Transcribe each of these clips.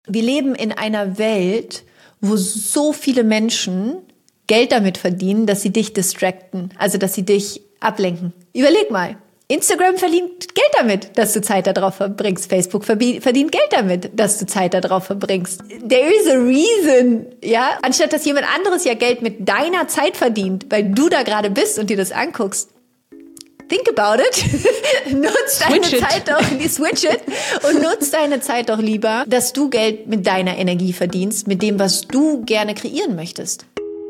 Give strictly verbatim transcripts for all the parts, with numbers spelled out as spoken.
Wir leben in einer Welt, wo so viele Menschen Geld damit verdienen, dass sie dich distracten, also dass sie dich ablenken. Überleg mal, Instagram verdient Geld damit, dass du Zeit darauf verbringst. Facebook verdient Geld damit, dass du Zeit darauf verbringst. There is a reason, ja? Anstatt dass jemand anderes ja Geld mit deiner Zeit verdient, weil du da gerade bist und dir das anguckst. Think about it. Nutz deine switch Zeit it. doch, switch it und nutz deine Zeit doch lieber, dass du Geld mit deiner Energie verdienst, mit dem, was du gerne kreieren möchtest.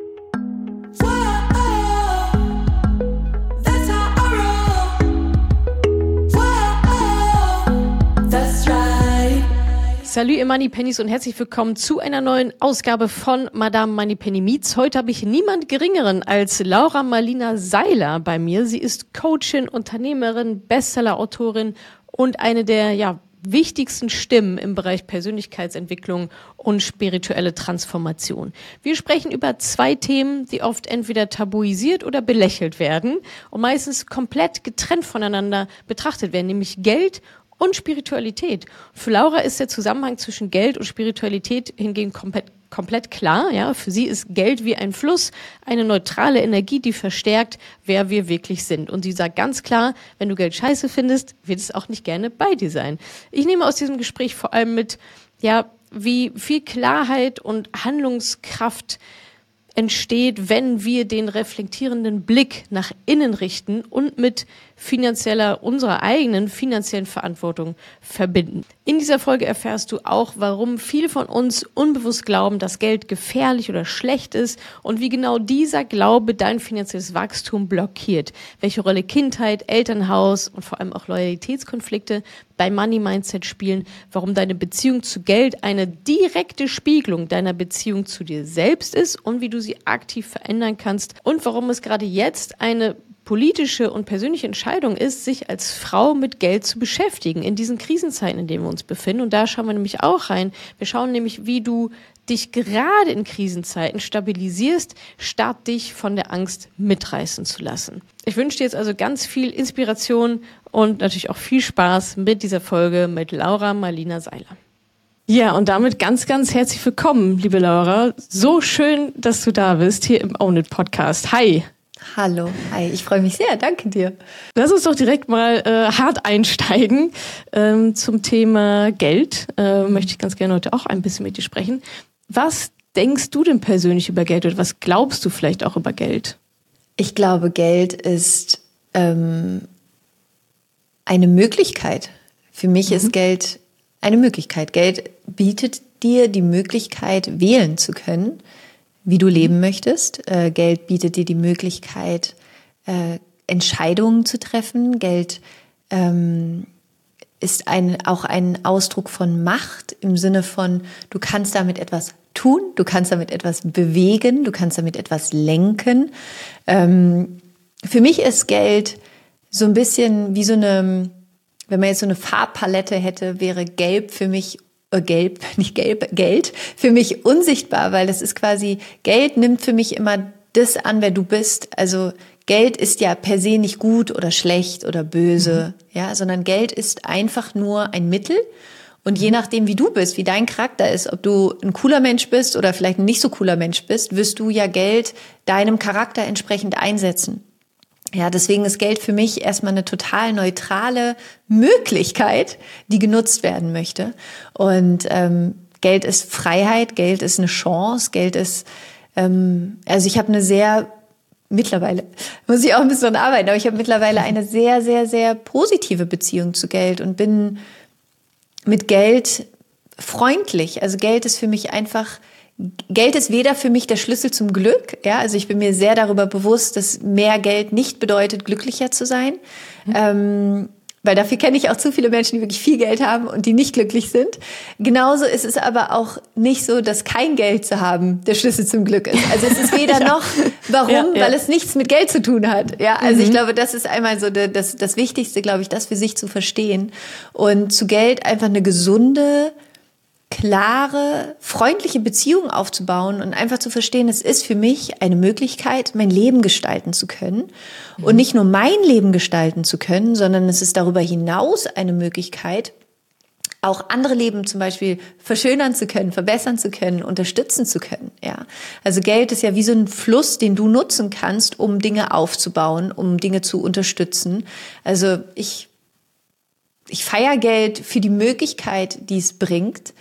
Salut ihr Moneypennies und herzlich willkommen zu einer neuen Ausgabe von Madame Moneypenny Meets. Heute habe ich niemand Geringeren als Laura Marlina Seiler bei mir. Sie ist Coachin, Unternehmerin, Bestseller-Autorin und eine der ja, wichtigsten Stimmen im Bereich Persönlichkeitsentwicklung und spirituelle Transformation. Wir sprechen über zwei Themen, die oft entweder tabuisiert oder belächelt werden und meistens komplett getrennt voneinander betrachtet werden, nämlich Geld und Spiritualität. Für Laura ist der Zusammenhang zwischen Geld und Spiritualität hingegen komplett, komplett klar. Ja, für sie ist Geld wie ein Fluss, eine neutrale Energie, die verstärkt, wer wir wirklich sind. Und sie sagt ganz klar, wenn du Geld scheiße findest, wird es auch nicht gerne bei dir sein. Ich nehme aus diesem Gespräch vor allem mit, ja, wie viel Klarheit und Handlungskraft entsteht, wenn wir den reflektierenden Blick nach innen richten und mit finanzieller, unserer eigenen finanziellen Verantwortung verbinden. In dieser Folge erfährst du auch, warum viele von uns unbewusst glauben, dass Geld gefährlich oder schlecht ist und wie genau dieser Glaube dein finanzielles Wachstum blockiert. Welche Rolle Kindheit, Elternhaus und vor allem auch Loyalitätskonflikte bei Money Mindset spielen, warum deine Beziehung zu Geld eine direkte Spiegelung deiner Beziehung zu dir selbst ist und wie du sie aktiv verändern kannst und warum es gerade jetzt eine politische und persönliche Entscheidung ist, sich als Frau mit Geld zu beschäftigen in diesen Krisenzeiten, in denen wir uns befinden. Und da schauen wir nämlich auch rein. Wir schauen nämlich, wie du dich gerade in Krisenzeiten stabilisierst, statt dich von der Angst mitreißen zu lassen. Ich wünsche dir jetzt also ganz viel Inspiration und natürlich auch viel Spaß mit dieser Folge mit Laura Marlina Seiler. Ja, und damit ganz, ganz herzlich willkommen, liebe Laura. So schön, dass du da bist, hier im Own It Podcast. Hi. Hallo, hi, ich freue mich sehr, danke dir. Lass uns doch direkt mal äh, hart einsteigen ähm, zum Thema Geld. Äh, möchte ich ganz gerne heute auch ein bisschen mit dir sprechen. Was denkst du denn persönlich über Geld oder was glaubst du vielleicht auch über Geld? Ich glaube, Geld ist ähm, eine Möglichkeit. Für mich mhm. ist Geld eine Möglichkeit. Geld bietet dir die Möglichkeit, wählen zu können, wie du leben möchtest. Äh, Geld bietet dir die Möglichkeit, äh, Entscheidungen zu treffen. Geld ähm, ist ein, auch ein Ausdruck von Macht im Sinne von, du kannst damit etwas tun, du kannst damit etwas bewegen, du kannst damit etwas lenken. Ähm, für mich ist Geld so ein bisschen wie so eine, wenn man jetzt so eine Farbpalette hätte, wäre Gelb für mich Gelb, nicht gelb, Geld, für mich unsichtbar, weil das ist quasi, Geld nimmt für mich immer das an, wer du bist. Also Geld ist ja per se nicht gut oder schlecht oder böse, mhm. ja, sondern Geld ist einfach nur ein Mittel. Und je nachdem, wie du bist, wie dein Charakter ist, ob du ein cooler Mensch bist oder vielleicht ein nicht so cooler Mensch bist, wirst du ja Geld deinem Charakter entsprechend einsetzen. Ja, deswegen ist Geld für mich erstmal eine total neutrale Möglichkeit, die genutzt werden möchte. Und ähm, Geld ist Freiheit, Geld ist eine Chance, Geld ist, ähm, also ich habe eine sehr, mittlerweile, muss ich auch ein bisschen dran arbeiten, aber ich habe mittlerweile eine sehr, sehr, sehr positive Beziehung zu Geld und bin mit Geld freundlich. Also Geld ist für mich einfach, Geld ist weder für mich der Schlüssel zum Glück, ja, also ich bin mir sehr darüber bewusst, dass mehr Geld nicht bedeutet, glücklicher zu sein, mhm. ähm, weil dafür kenne ich auch zu viele Menschen, die wirklich viel Geld haben und die nicht glücklich sind. Genauso ist es aber auch nicht so, dass kein Geld zu haben der Schlüssel zum Glück ist. Also es ist weder ja. noch, warum, ja, ja. weil es nichts mit Geld zu tun hat. Ja, also mhm. ich glaube, das ist einmal so das, das Wichtigste, glaube ich, das für sich zu verstehen und zu Geld einfach eine gesunde, klare, freundliche Beziehung aufzubauen und einfach zu verstehen, es ist für mich eine Möglichkeit, mein Leben gestalten zu können. Mhm. Und nicht nur mein Leben gestalten zu können, sondern es ist darüber hinaus eine Möglichkeit, auch andere Leben zum Beispiel verschönern zu können, verbessern zu können, unterstützen zu können. Ja, also Geld ist ja wie so ein Fluss, den du nutzen kannst, um Dinge aufzubauen, um Dinge zu unterstützen. Also ich ich feiere Geld für die Möglichkeit, die es bringt.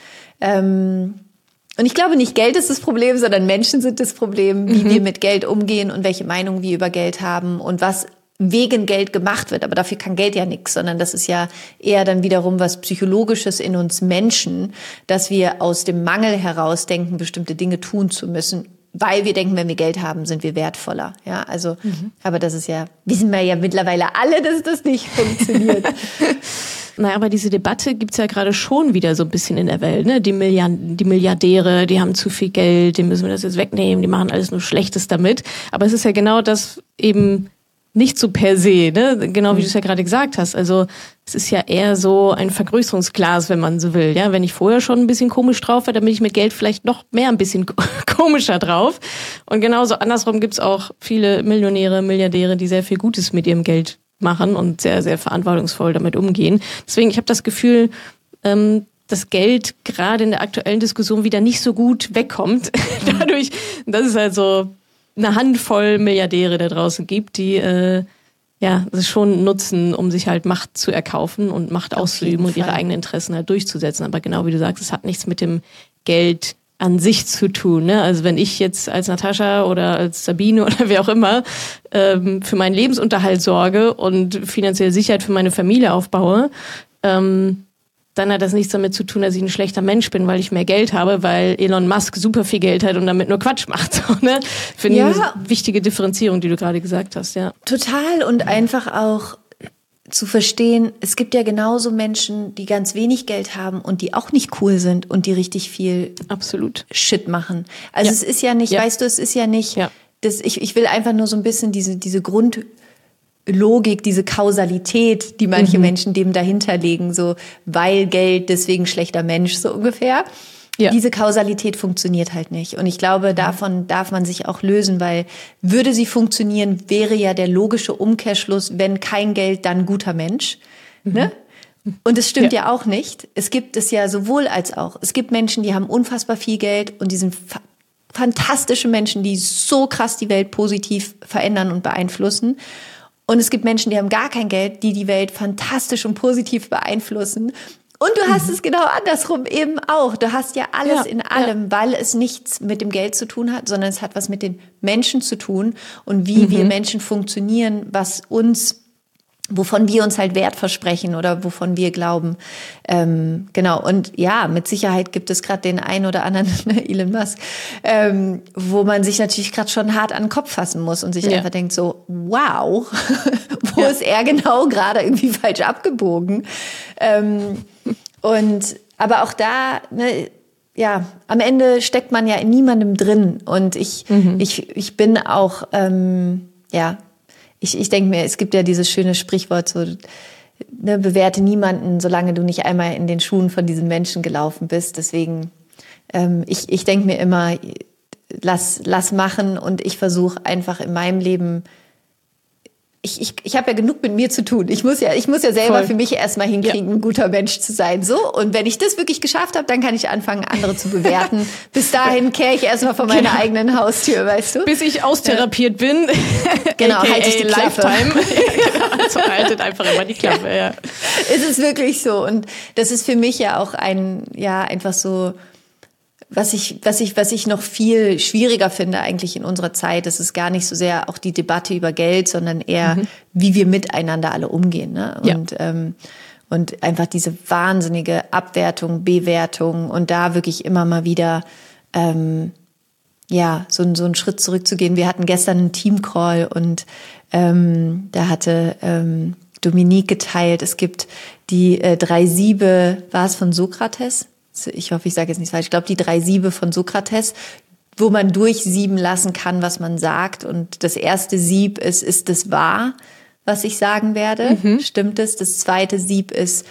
Ähm, und ich glaube nicht, Geld ist das Problem, sondern Menschen sind das Problem, wie mhm. wir mit Geld umgehen und welche Meinung wir über Geld haben und was wegen Geld gemacht wird, aber dafür kann Geld ja nichts, sondern das ist ja eher dann wiederum was Psychologisches in uns Menschen, dass wir aus dem Mangel heraus denken, bestimmte Dinge tun zu müssen, weil wir denken, wenn wir Geld haben, sind wir wertvoller. Ja, also, mhm. aber das ist ja, wissen wir ja mittlerweile alle, dass das nicht funktioniert. Naja, aber diese Debatte gibt's ja gerade schon wieder so ein bisschen in der Welt. Ne? Die, Milliard- die Milliardäre, die haben zu viel Geld, denen müssen wir das jetzt wegnehmen, die machen alles nur Schlechtes damit. Aber es ist ja genau das eben nicht so per se, ne? Genau wie du es ja gerade gesagt hast. Also es ist ja eher so ein Vergrößerungsglas, wenn man so will. Ja, wenn ich vorher schon ein bisschen komisch drauf war, dann bin ich mit Geld vielleicht noch mehr ein bisschen komischer drauf. Und genauso andersrum gibt's auch viele Millionäre, Milliardäre, die sehr viel Gutes mit ihrem Geld machen und sehr, sehr verantwortungsvoll damit umgehen. Deswegen, ich habe das Gefühl, ähm, dass Geld gerade in der aktuellen Diskussion wieder nicht so gut wegkommt. Dadurch, dass es halt so eine Handvoll Milliardäre da draußen gibt, die äh, ja das schon nutzen, um sich halt Macht zu erkaufen und Macht auszuüben und ihre eigenen Interessen halt durchzusetzen. Aber genau wie du sagst, es hat nichts mit dem Geld an sich zu tun. Ne? Also wenn ich jetzt als Natascha oder als Sabine oder wer auch immer ähm, für meinen Lebensunterhalt sorge und finanzielle Sicherheit für meine Familie aufbaue, ähm, dann hat das nichts damit zu tun, dass ich ein schlechter Mensch bin, weil ich mehr Geld habe, weil Elon Musk super viel Geld hat und damit nur Quatsch macht. So, ne? Finde ich ja. Eine wichtige Differenzierung, die du gerade gesagt hast. Ja. Total. Und einfach auch zu verstehen, es gibt ja genauso Menschen, die ganz wenig Geld haben und die auch nicht cool sind und die richtig viel Absolut. Shit machen. Also ja. es ist ja nicht, ja. weißt du, es ist ja nicht, ja. das, ich, ich will einfach nur so ein bisschen diese, diese Grund Logik, diese Kausalität, die manche mhm. Menschen dem dahinter legen, so weil Geld, deswegen schlechter Mensch, so ungefähr. Ja. Diese Kausalität funktioniert halt nicht. Und ich glaube, davon darf man sich auch lösen, weil würde sie funktionieren, wäre ja der logische Umkehrschluss, wenn kein Geld, dann guter Mensch. Mhm. Ne? Und es stimmt ja. ja auch nicht. Es gibt es ja sowohl als auch. Es gibt Menschen, die haben unfassbar viel Geld und die sind fa- fantastische Menschen, die so krass die Welt positiv verändern und beeinflussen. Und es gibt Menschen, die haben gar kein Geld, die die Welt fantastisch und positiv beeinflussen. Und du hast mhm. es genau andersrum eben auch. Du hast ja alles ja, in allem, ja. weil es nichts mit dem Geld zu tun hat, sondern es hat was mit den Menschen zu tun und wie mhm. wir Menschen funktionieren, was uns, wovon wir uns halt Wert versprechen oder wovon wir glauben. Ähm, genau. Und ja, mit Sicherheit gibt es gerade den einen oder anderen Elon Musk, ähm, wo man sich natürlich gerade schon hart an den Kopf fassen muss und sich ja. einfach denkt so, wow, wo ja. ist er genau gerade irgendwie falsch abgebogen? Ähm, und aber auch da, ne, ja, am Ende steckt man ja in niemandem drin. Und ich, mhm. ich, ich bin auch, ähm, ja, Ich, ich denke mir, es gibt ja dieses schöne Sprichwort, so, ne, bewerte niemanden, solange du nicht einmal in den Schuhen von diesem Menschen gelaufen bist. Deswegen, ähm, ich, ich denke mir immer, lass, lass machen und ich versuche einfach in meinem Leben, ich, ich, ich habe ja genug mit mir zu tun. Ich muss ja, ich muss ja selber Voll. Für mich erstmal hinkriegen, ja. ein guter Mensch zu sein. So. Und wenn ich das wirklich geschafft habe, dann kann ich anfangen, andere zu bewerten. Bis dahin kehre ich erstmal vor meiner genau. eigenen Haustür, weißt du? Bis ich austherapiert ja. bin. Genau, halte ich die Klappe. Lifetime. Also haltet einfach immer die Klappe, ja. ja. Es ist wirklich so. Und das ist für mich ja auch ein, ja, einfach so, Was ich, was ich, was ich noch viel schwieriger finde eigentlich in unserer Zeit, das ist gar nicht so sehr auch die Debatte über Geld, sondern eher, mhm. wie wir miteinander alle umgehen, ne? Und, ja. ähm, und einfach diese wahnsinnige Abwertung, Bewertung und da wirklich immer mal wieder, ähm, ja, so, so einen Schritt zurückzugehen. Wir hatten gestern einen Teamcall und, ähm, da hatte, ähm, Dominique geteilt, es gibt die äh, drei Siebe, war es von Sokrates? Ich hoffe, ich sage jetzt nichts falsch. Ich glaube, die drei Siebe von Sokrates, wo man durchsieben lassen kann, was man sagt. Und das erste Sieb ist, ist es wahr, was ich sagen werde? Mhm. Stimmt es? Das zweite Sieb ist,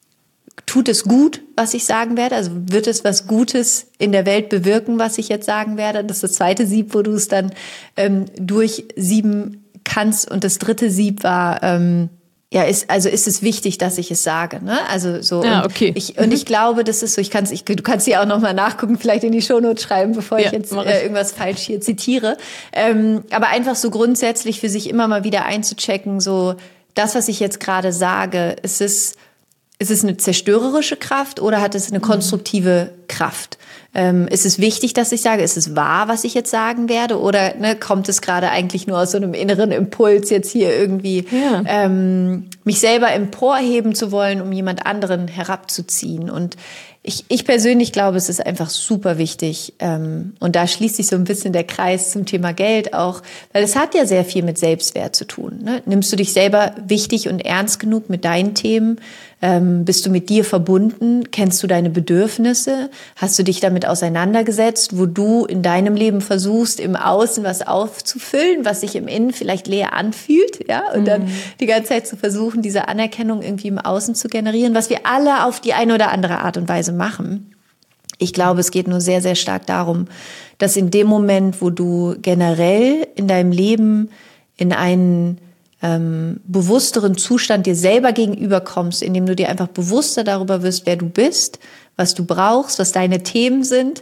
tut es gut, was ich sagen werde? Also wird es was Gutes in der Welt bewirken, was ich jetzt sagen werde? Das ist das zweite Sieb, wo du es dann ähm, durchsieben kannst. Und das dritte Sieb war, ähm, ja, ist, also ist es wichtig, dass ich es sage, ne? Also so. Ja, und okay. Ich, und ich glaube, das ist so, ich kann es, ich, du kannst sie auch nochmal nachgucken, vielleicht in die Shownotes schreiben, bevor ja, ich jetzt äh, irgendwas falsch hier zitiere. Ähm, aber einfach so grundsätzlich für sich immer mal wieder einzuchecken, so, das, was ich jetzt gerade sage, ist es, ist es eine zerstörerische Kraft oder hat es eine konstruktive Kraft? Ähm, ist es wichtig, dass ich sage, ist es wahr, was ich jetzt sagen werde? Oder ne, kommt es gerade eigentlich nur aus so einem inneren Impuls, jetzt hier irgendwie ja. ähm, mich selber emporheben zu wollen, um jemand anderen herabzuziehen? Und ich, ich persönlich glaube, es ist einfach super wichtig. Ähm, und da schließt sich so ein bisschen der Kreis zum Thema Geld auch, weil es hat ja sehr viel mit Selbstwert zu tun. Ne? Nimmst du dich selber wichtig und ernst genug mit deinen Themen? Ähm, bist du mit dir verbunden? Kennst du deine Bedürfnisse? Hast du dich damit auseinandergesetzt, wo du in deinem Leben versuchst, im Außen was aufzufüllen, was sich im Innen vielleicht leer anfühlt, ja? Und mhm. dann die ganze Zeit zu versuchen, diese Anerkennung irgendwie im Außen zu generieren, was wir alle auf die eine oder andere Art und Weise machen. Ich glaube, es geht nur sehr, sehr stark darum, dass in dem Moment, wo du generell in deinem Leben in einen ähm, bewussteren Zustand dir selber gegenüber kommst, indem du dir einfach bewusster darüber wirst, wer du bist, was du brauchst, was deine Themen sind,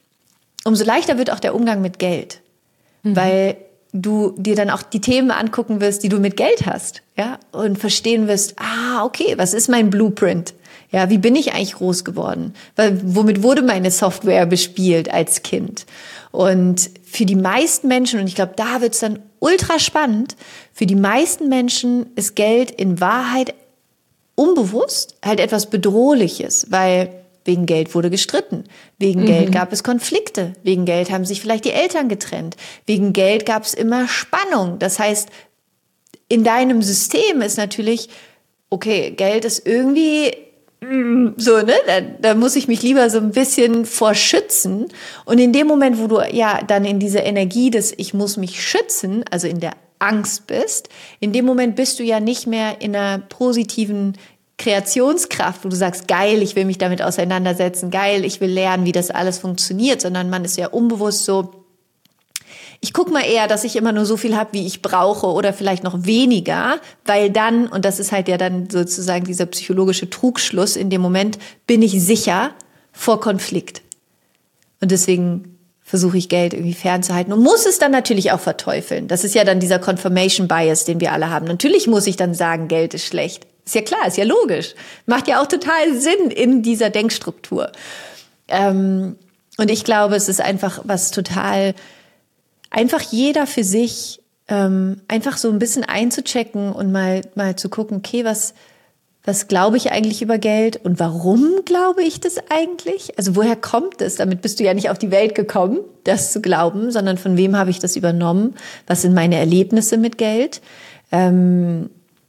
umso leichter wird auch der Umgang mit Geld. Mhm. Weil du dir dann auch die Themen angucken wirst, die du mit Geld hast, ja, und verstehen wirst, ah, okay, was ist mein Blueprint? Ja, wie bin ich eigentlich groß geworden? Weil, womit wurde meine Software bespielt als Kind? Und für die meisten Menschen, und ich glaube, da wird's dann ultra spannend, für die meisten Menschen ist Geld in Wahrheit unbewusst halt etwas Bedrohliches, weil wegen Geld wurde gestritten, wegen mhm. Geld gab es Konflikte, wegen Geld haben sich vielleicht die Eltern getrennt, wegen Geld gab es immer Spannung. Das heißt, in deinem System ist natürlich, okay, Geld ist irgendwie so, ne, da, da muss ich mich lieber so ein bisschen vor schützen. Und in dem Moment, wo du ja dann in diese Energie des Ich muss mich schützen, also in der Angst bist, in dem Moment bist du ja nicht mehr in einer positiven Kreationskraft, wo du sagst, geil, ich will mich damit auseinandersetzen, geil, ich will lernen, wie das alles funktioniert, sondern man ist ja unbewusst so, ich guck mal eher, dass ich immer nur so viel habe, wie ich brauche oder vielleicht noch weniger, weil dann, und das ist halt ja dann sozusagen dieser psychologische Trugschluss, in dem Moment bin ich sicher vor Konflikt. Und deswegen versuche ich Geld irgendwie fernzuhalten und muss es dann natürlich auch verteufeln. Das ist ja dann dieser Confirmation Bias, den wir alle haben. Natürlich muss ich dann sagen, Geld ist schlecht. Ist ja klar, ist ja logisch. Macht ja auch total Sinn in dieser Denkstruktur. Ähm, und ich glaube, es ist einfach was total, einfach jeder für sich, ähm, einfach so ein bisschen einzuchecken und mal, mal zu gucken, okay, was, was glaube ich eigentlich über Geld und warum glaube ich das eigentlich? Also woher kommt es? Damit bist du ja nicht auf die Welt gekommen, das zu glauben, sondern von wem habe ich das übernommen? Was sind meine Erlebnisse mit Geld? Ähm,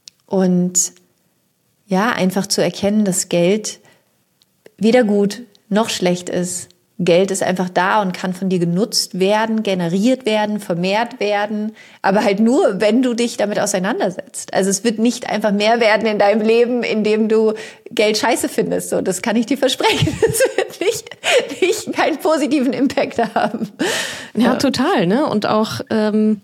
und ja, einfach zu erkennen, dass Geld weder gut noch schlecht ist. Geld ist einfach da und kann von dir genutzt werden, generiert werden, vermehrt werden, aber halt nur, wenn du dich damit auseinandersetzt. Also es wird nicht einfach mehr werden in deinem Leben, indem du Geld scheiße findest. So, das kann ich dir versprechen. Es wird nicht, nicht keinen positiven Impact haben. Ja, ja. Total, ne? Und auch ähm,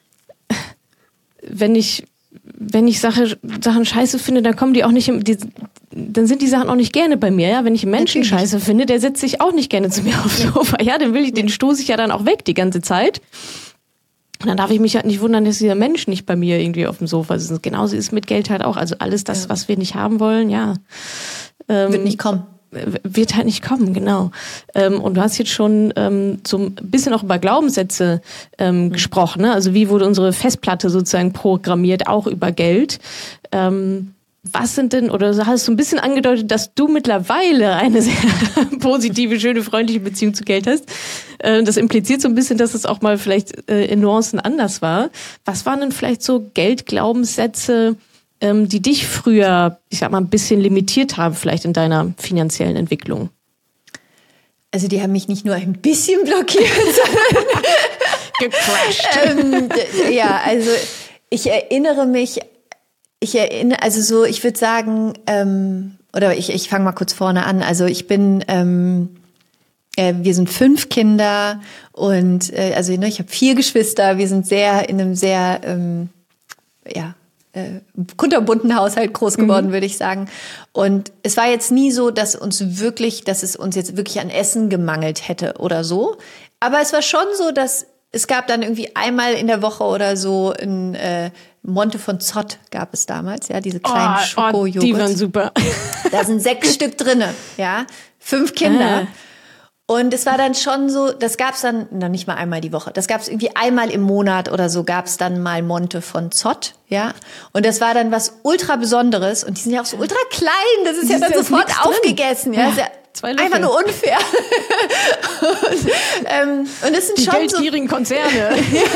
wenn ich wenn ich Sache, Sachen scheiße finde, dann kommen die auch nicht, im, die, dann sind die Sachen auch nicht gerne bei mir, ja. Wenn ich einen Menschen Natürlich. scheiße finde, der setzt sich auch nicht gerne zu mir aufs Sofa, ja. Den will ich, den stoße ich ja dann auch weg die ganze Zeit. Und dann darf ich mich halt nicht wundern, dass dieser Mensch nicht bei mir irgendwie auf dem Sofa ist. Genauso ist es mit Geld halt auch. Also alles das, ja. was wir nicht haben wollen, ja. Ähm, Wird nicht kommen. Wird halt nicht kommen, genau. Ähm, und du hast jetzt schon ähm, so ein bisschen auch über Glaubenssätze ähm, mhm. gesprochen, ne? Also wie wurde unsere Festplatte sozusagen programmiert, auch über Geld. Ähm, was sind denn, oder hast du ein bisschen angedeutet, dass du mittlerweile eine sehr positive, schöne, freundliche Beziehung zu Geld hast. Äh, das impliziert so ein bisschen, dass es auch mal vielleicht äh, in Nuancen anders war. Was waren denn vielleicht so Geldglaubenssätze, die dich früher, ich sag mal, ein bisschen limitiert haben, vielleicht in deiner finanziellen Entwicklung? Also die haben mich nicht nur ein bisschen blockiert, sondern gecrashed. ähm, ja, also ich erinnere mich, ich erinnere, also so, ich würde sagen, ähm, oder ich, ich fange mal kurz vorne an. Also ich bin, ähm, äh, wir sind fünf Kinder und äh, also ne, ich habe vier Geschwister. Wir sind sehr in einem sehr, ähm, ja, äh, kunterbunten Haushalt groß geworden, mhm. würde ich sagen. Und es war jetzt nie so, dass uns wirklich, dass es uns jetzt wirklich an Essen gemangelt hätte oder so. Aber es war schon so, dass es gab dann irgendwie einmal in der Woche oder so ein äh, Monte von Zott gab es damals, ja, diese kleinen oh, Schokojoghurt. Oh, die waren super. Da sind sechs Stück drinne, ja, fünf Kinder. Ah. Und es war dann schon so, das gab's dann, noch nicht mal einmal die Woche, das gab's irgendwie einmal im Monat oder so, gab's dann mal Monte von Zott, ja. Und das war dann was ultra Besonderes und die sind ja auch so ultra klein, das ist ja dann sofort aufgegessen, ja. ja. Zwei Einfach nur unfair. und, ähm, und es sind die schon geldgierigen so Konzerne.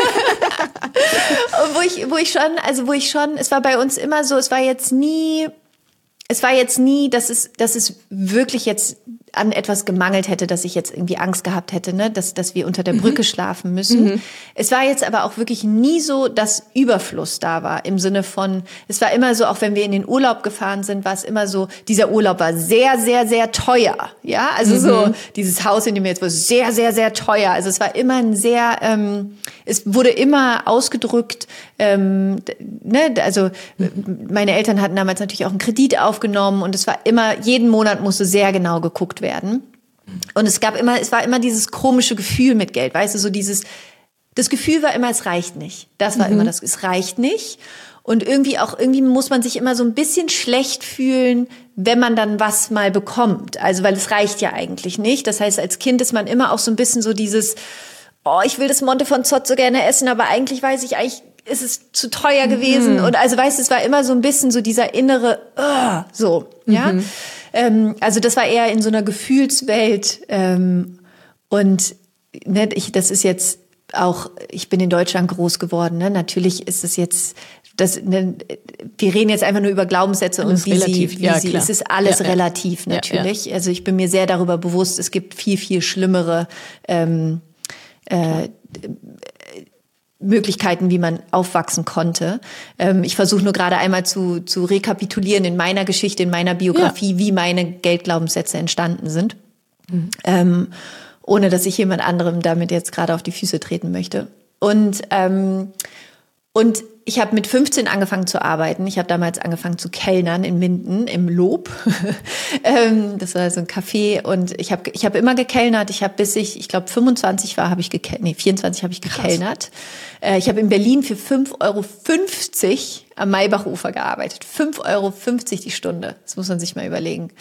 und wo ich, wo ich schon, also wo ich schon, es war bei uns immer so, es war jetzt nie, es war jetzt nie, dass es, dass es wirklich jetzt an etwas gemangelt hätte, dass ich jetzt irgendwie Angst gehabt hätte, ne, dass, dass wir unter der Brücke mhm. schlafen müssen. Mhm. Es war jetzt aber auch wirklich nie so, dass Überfluss da war, im Sinne von, es war immer so, auch wenn wir in den Urlaub gefahren sind, war es immer so, dieser Urlaub war sehr, sehr, sehr teuer, ja, also mhm. so, dieses Haus, in dem wir jetzt waren, sehr, sehr, sehr teuer, also es war immer ein sehr, ähm, es wurde immer ausgedrückt, ähm, ne, also mhm. meine Eltern hatten damals natürlich auch einen Kredit aufgenommen und es war immer, jeden Monat musste sehr genau geguckt werden. Und es gab immer, es war immer dieses komische Gefühl mit Geld, weißt du, so dieses, das Gefühl war immer, es reicht nicht. Das war mhm. immer das, es reicht nicht. Und irgendwie auch, irgendwie muss man sich immer so ein bisschen schlecht fühlen, wenn man dann was mal bekommt. Also, weil es reicht ja eigentlich nicht. Das heißt, als Kind ist man immer auch so ein bisschen so dieses, oh, ich will das Monte von Zott so gerne essen, aber eigentlich weiß ich, eigentlich ist es zu teuer gewesen. Mhm. Und also, weißt du, es war immer so ein bisschen so dieser innere, uh, so, mhm. ja. Ähm, also das war eher in so einer Gefühlswelt ähm, und ne, ich, das ist jetzt auch, ich bin in Deutschland groß geworden, ne? Natürlich ist es jetzt, das, ne, wir reden jetzt einfach nur über Glaubenssätze alles und wie relativ. sie, wie ja, sie es ist alles ja, relativ ja. natürlich. Ja, ja. Also ich bin mir sehr darüber bewusst, es gibt viel, viel schlimmere ähm, äh, Möglichkeiten, wie man aufwachsen konnte. Ähm, ich versuche nur gerade einmal zu, zu rekapitulieren in meiner Geschichte, in meiner Biografie, ja. wie meine Geldglaubenssätze entstanden sind. Mhm. Ähm, ohne dass ich jemand anderem damit jetzt gerade auf die Füße treten möchte. Und, ähm, und ich habe mit fünfzehn angefangen zu arbeiten. Ich habe damals angefangen zu kellnern in Minden im Lob. ähm, das war so ein Café und ich habe ich hab immer gekellnert. Ich habe bis ich, ich glaube fünfundzwanzig war, habe ich gekellnert. Nee, vierundzwanzig habe ich gekellnert. Äh, ich habe in Berlin für fünf Euro fünfzig am Maybachufer gearbeitet. fünf Euro fünfzig die Stunde. Das muss man sich mal überlegen.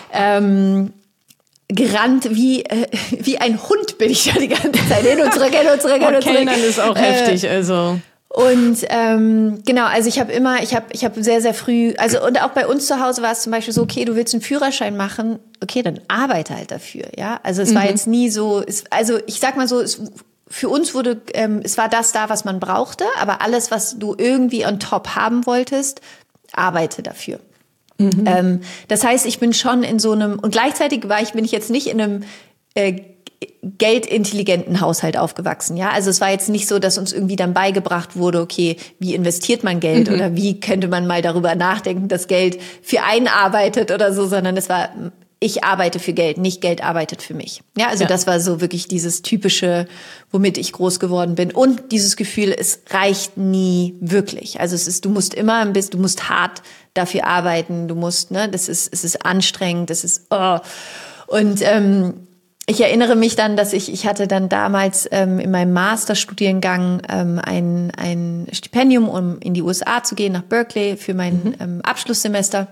Ähm, gerannt wie äh, wie ein Hund bin ich da die ganze Zeit hin und zurück, hin und zurück, hin und zurück. Kellnern ist auch äh, heftig, also. Und ähm, genau, also ich habe immer, ich habe ich habe sehr, sehr früh, also und auch bei uns zu Hause war es zum Beispiel so, okay, du willst einen Führerschein machen, okay, dann arbeite halt dafür, ja. Also es mhm. war jetzt nie so, es, also ich sag mal so, es, für uns wurde, ähm, es war das da, was man brauchte, aber alles, was du irgendwie on top haben wolltest, arbeite dafür. Mhm. Ähm, das heißt, ich bin schon in so einem, und gleichzeitig war ich, bin ich jetzt nicht in einem äh, geldintelligenten Haushalt aufgewachsen, ja. Also es war jetzt nicht so, dass uns irgendwie dann beigebracht wurde, okay, wie investiert man Geld mhm. oder wie könnte man mal darüber nachdenken, dass Geld für einen arbeitet oder so, sondern es war, ich arbeite für Geld, nicht Geld arbeitet für mich. Ja, also ja. das war so wirklich dieses typische, womit ich groß geworden bin und dieses Gefühl, es reicht nie wirklich. Also es ist, du musst immer ein bisschen, du musst hart dafür arbeiten, du musst, ne, das ist, es ist anstrengend, das ist, oh. Und ähm, ich erinnere mich dann, dass ich, ich hatte dann damals ähm, in meinem Masterstudiengang ähm, ein, ein Stipendium, um in die U S A zu gehen, nach Berkeley für mein mhm. ähm, Abschlusssemester.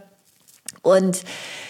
Und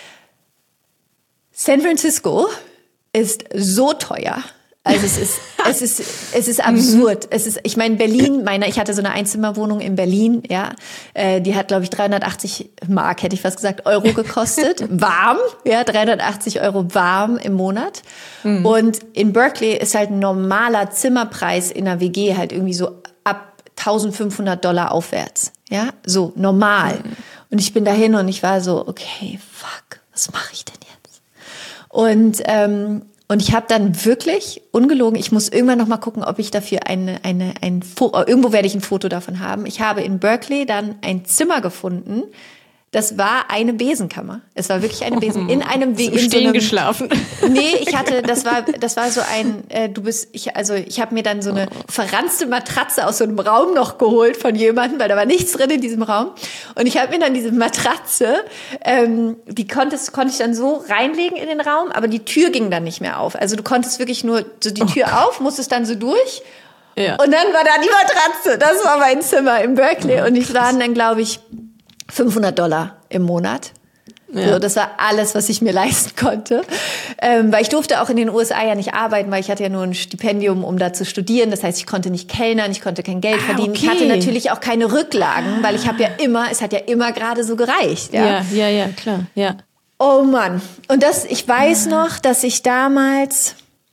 San Francisco ist so teuer. Also es ist, es ist, es ist absurd. Es ist, ich meine, Berlin, meine, ich hatte so eine Einzimmerwohnung in Berlin, ja, äh, die hat, glaube ich, dreihundertachtzig Mark, hätte ich fast gesagt, Euro gekostet, warm, ja, dreihundertachtzig Euro warm im Monat. Mhm. Und in Berkeley ist halt ein normaler Zimmerpreis in einer W G halt irgendwie so ab eintausendfünfhundert Dollar aufwärts, ja, so normal. Mhm. Und ich bin dahin und ich war so, okay, fuck, was mache ich denn jetzt? Und ähm, Und ich habe dann wirklich, ungelogen, ich muss irgendwann noch mal gucken, ob ich dafür eine, eine, ein Foto, irgendwo werde ich ein Foto davon haben. Ich habe in Berkeley dann ein Zimmer gefunden, Das war eine Besenkammer. Es war wirklich eine Besen in einem Weg. Im Stehen so einem, geschlafen. Nee, ich hatte, das war, das war so ein, äh, du bist, ich, also ich habe mir dann so eine verranzte Matratze aus so einem Raum noch geholt von jemandem, weil da war nichts drin in diesem Raum. Und ich habe mir dann diese Matratze, ähm, die konntest, konnte ich dann so reinlegen in den Raum, aber die Tür ging dann nicht mehr auf. Also du konntest wirklich nur so die Tür oh auf, musstest dann so durch. Ja. Und dann war da die Matratze. Das war mein Zimmer in Berkeley. Und ich waren dann, glaube ich, fünfhundert Dollar im Monat. Ja. So, das war alles, was ich mir leisten konnte. Ähm, weil ich durfte auch in den U S A ja nicht arbeiten, weil ich hatte ja nur ein Stipendium, um da zu studieren. Das heißt, ich konnte nicht kellnern, ich konnte kein Geld ah, verdienen. Okay. Ich hatte natürlich auch keine Rücklagen, weil ich habe ja immer, es hat ja immer gerade so gereicht. Ja, ja, ja, ja, klar, ja. Oh Mann. Und das, ich weiß noch, dass ich damals...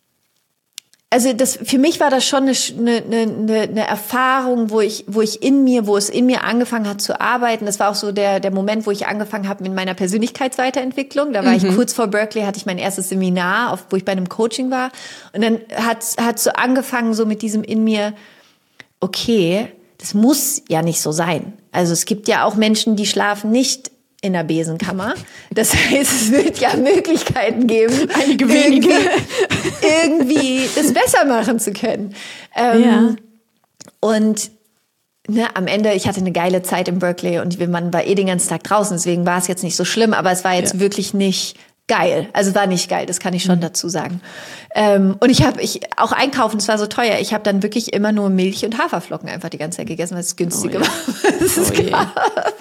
Also das, für mich war das schon eine, eine, eine, eine Erfahrung, wo ich, wo ich in mir, wo es in mir angefangen hat zu arbeiten. Das war auch so der, der Moment, wo ich angefangen habe mit meiner Persönlichkeitsweiterentwicklung. Da war mhm. ich kurz vor Berkeley, hatte ich mein erstes Seminar, auf, wo ich bei einem Coaching war. Und dann hat, hat so angefangen so mit diesem in mir, okay, das muss ja nicht so sein. Also es gibt ja auch Menschen, die schlafen nicht in der Besenkammer. Das heißt, es wird ja Möglichkeiten geben, einige wenige, irgendwie, irgendwie das besser machen zu können. Ähm, ja. Und ne, am Ende, ich hatte eine geile Zeit in Berkeley und man war eh den ganzen Tag draußen, deswegen war es jetzt nicht so schlimm, aber es war jetzt ja. wirklich nicht geil. Also war nicht geil, das kann ich schon mhm. dazu sagen. Ähm, und ich habe ich auch einkaufen, das war so teuer. Ich habe dann wirklich immer nur Milch und Haferflocken einfach die ganze Zeit gegessen, weil es günstiger oh, ja. war. Das ist oh, gab.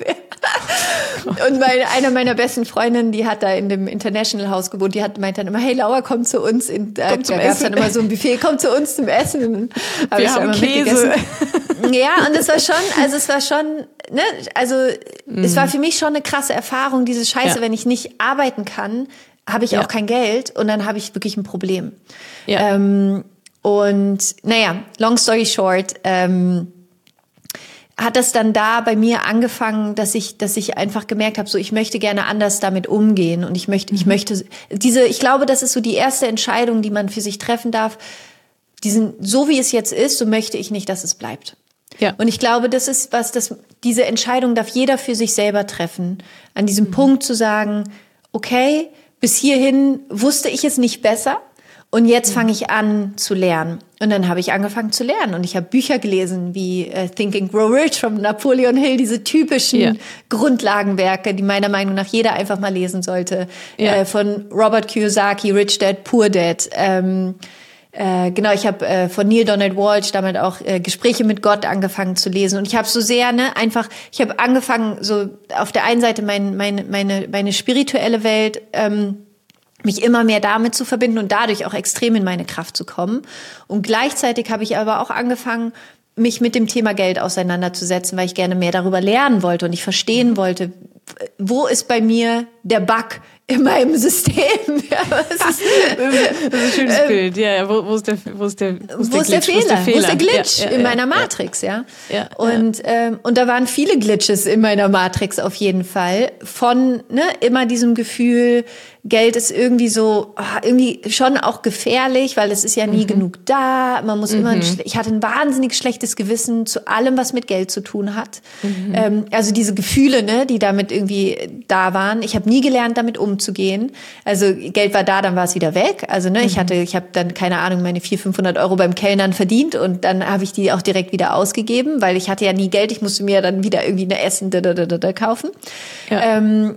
Und meine, eine meiner besten Freundinnen, die hat da in dem International House gewohnt, die hat meint dann immer, hey Laura, komm zu uns. In, äh, komm da gab es dann immer so ein Buffet, komm zu uns zum Essen. Hab Wir ich haben Käse. Ja, und es war schon, also es war schon, ne, also mm. es war für mich schon eine krasse Erfahrung, diese Scheiße, ja. wenn ich nicht arbeiten kann, habe ich ja. auch kein Geld und dann habe ich wirklich ein Problem. Ja. Ähm, und naja, long story short, ähm, hat das dann da bei mir angefangen, dass ich, dass ich einfach gemerkt habe, so ich möchte gerne anders damit umgehen und ich möchte, mhm. ich möchte diese, ich glaube, das ist so die erste Entscheidung, die man für sich treffen darf. Diesen, so wie es jetzt ist, so möchte ich nicht, dass es bleibt. Ja. Und ich glaube, das ist was, das, diese Entscheidung darf jeder für sich selber treffen. An diesem mhm. Punkt zu sagen, okay, bis hierhin wusste ich es nicht besser. Und jetzt fange ich an zu lernen. Und dann habe ich angefangen zu lernen. Und ich habe Bücher gelesen wie uh, Think and Grow Rich von Napoleon Hill, diese typischen ja. Grundlagenwerke, die meiner Meinung nach jeder einfach mal lesen sollte. Ja. Äh, von Robert Kiyosaki, Rich Dad, Poor Dad. Ähm, äh, genau, ich habe äh, von Neil Donald Walsh damit auch äh, Gespräche mit Gott angefangen zu lesen. Und ich habe so sehr, ne, einfach, ich habe angefangen, so auf der einen Seite mein, meine, meine, meine spirituelle Welt, ähm, mich immer mehr damit zu verbinden und dadurch auch extrem in meine Kraft zu kommen. Und gleichzeitig habe ich aber auch angefangen, mich mit dem Thema Geld auseinanderzusetzen, weil ich gerne mehr darüber lernen wollte und ich verstehen wollte, wo ist bei mir der Bug in meinem System? Ja, was ist, das ist ein schönes ähm, Bild. Ja, wo, wo ist der, wo ist der, wo ist der, wo ist der Fehler? Wo ist der, Fehler? Wo ist der Glitch ja, ja, in meiner ja, Matrix? Ja. ja. Und ähm, und da waren viele Glitches in meiner Matrix auf jeden Fall. Von ne immer diesem Gefühl, Geld ist irgendwie so oh, irgendwie schon auch gefährlich, weil es ist ja nie mhm. genug da. Man muss mhm. immer. Ein, ich hatte ein wahnsinnig schlechtes Gewissen zu allem, was mit Geld zu tun hat. Mhm. Ähm, also diese Gefühle, ne, die damit irgendwie da waren. Ich habe nie gelernt, damit umzugehen. Also Geld war da, dann war es wieder weg. Also ne, mhm. ich hatte, ich habe dann keine Ahnung meine vierhundert, fünfhundert Euro beim Kellnern verdient und dann habe ich die auch direkt wieder ausgegeben, weil ich hatte ja nie Geld. Ich musste mir dann wieder irgendwie eine Essen da, da, da, da kaufen. Ja. Ähm,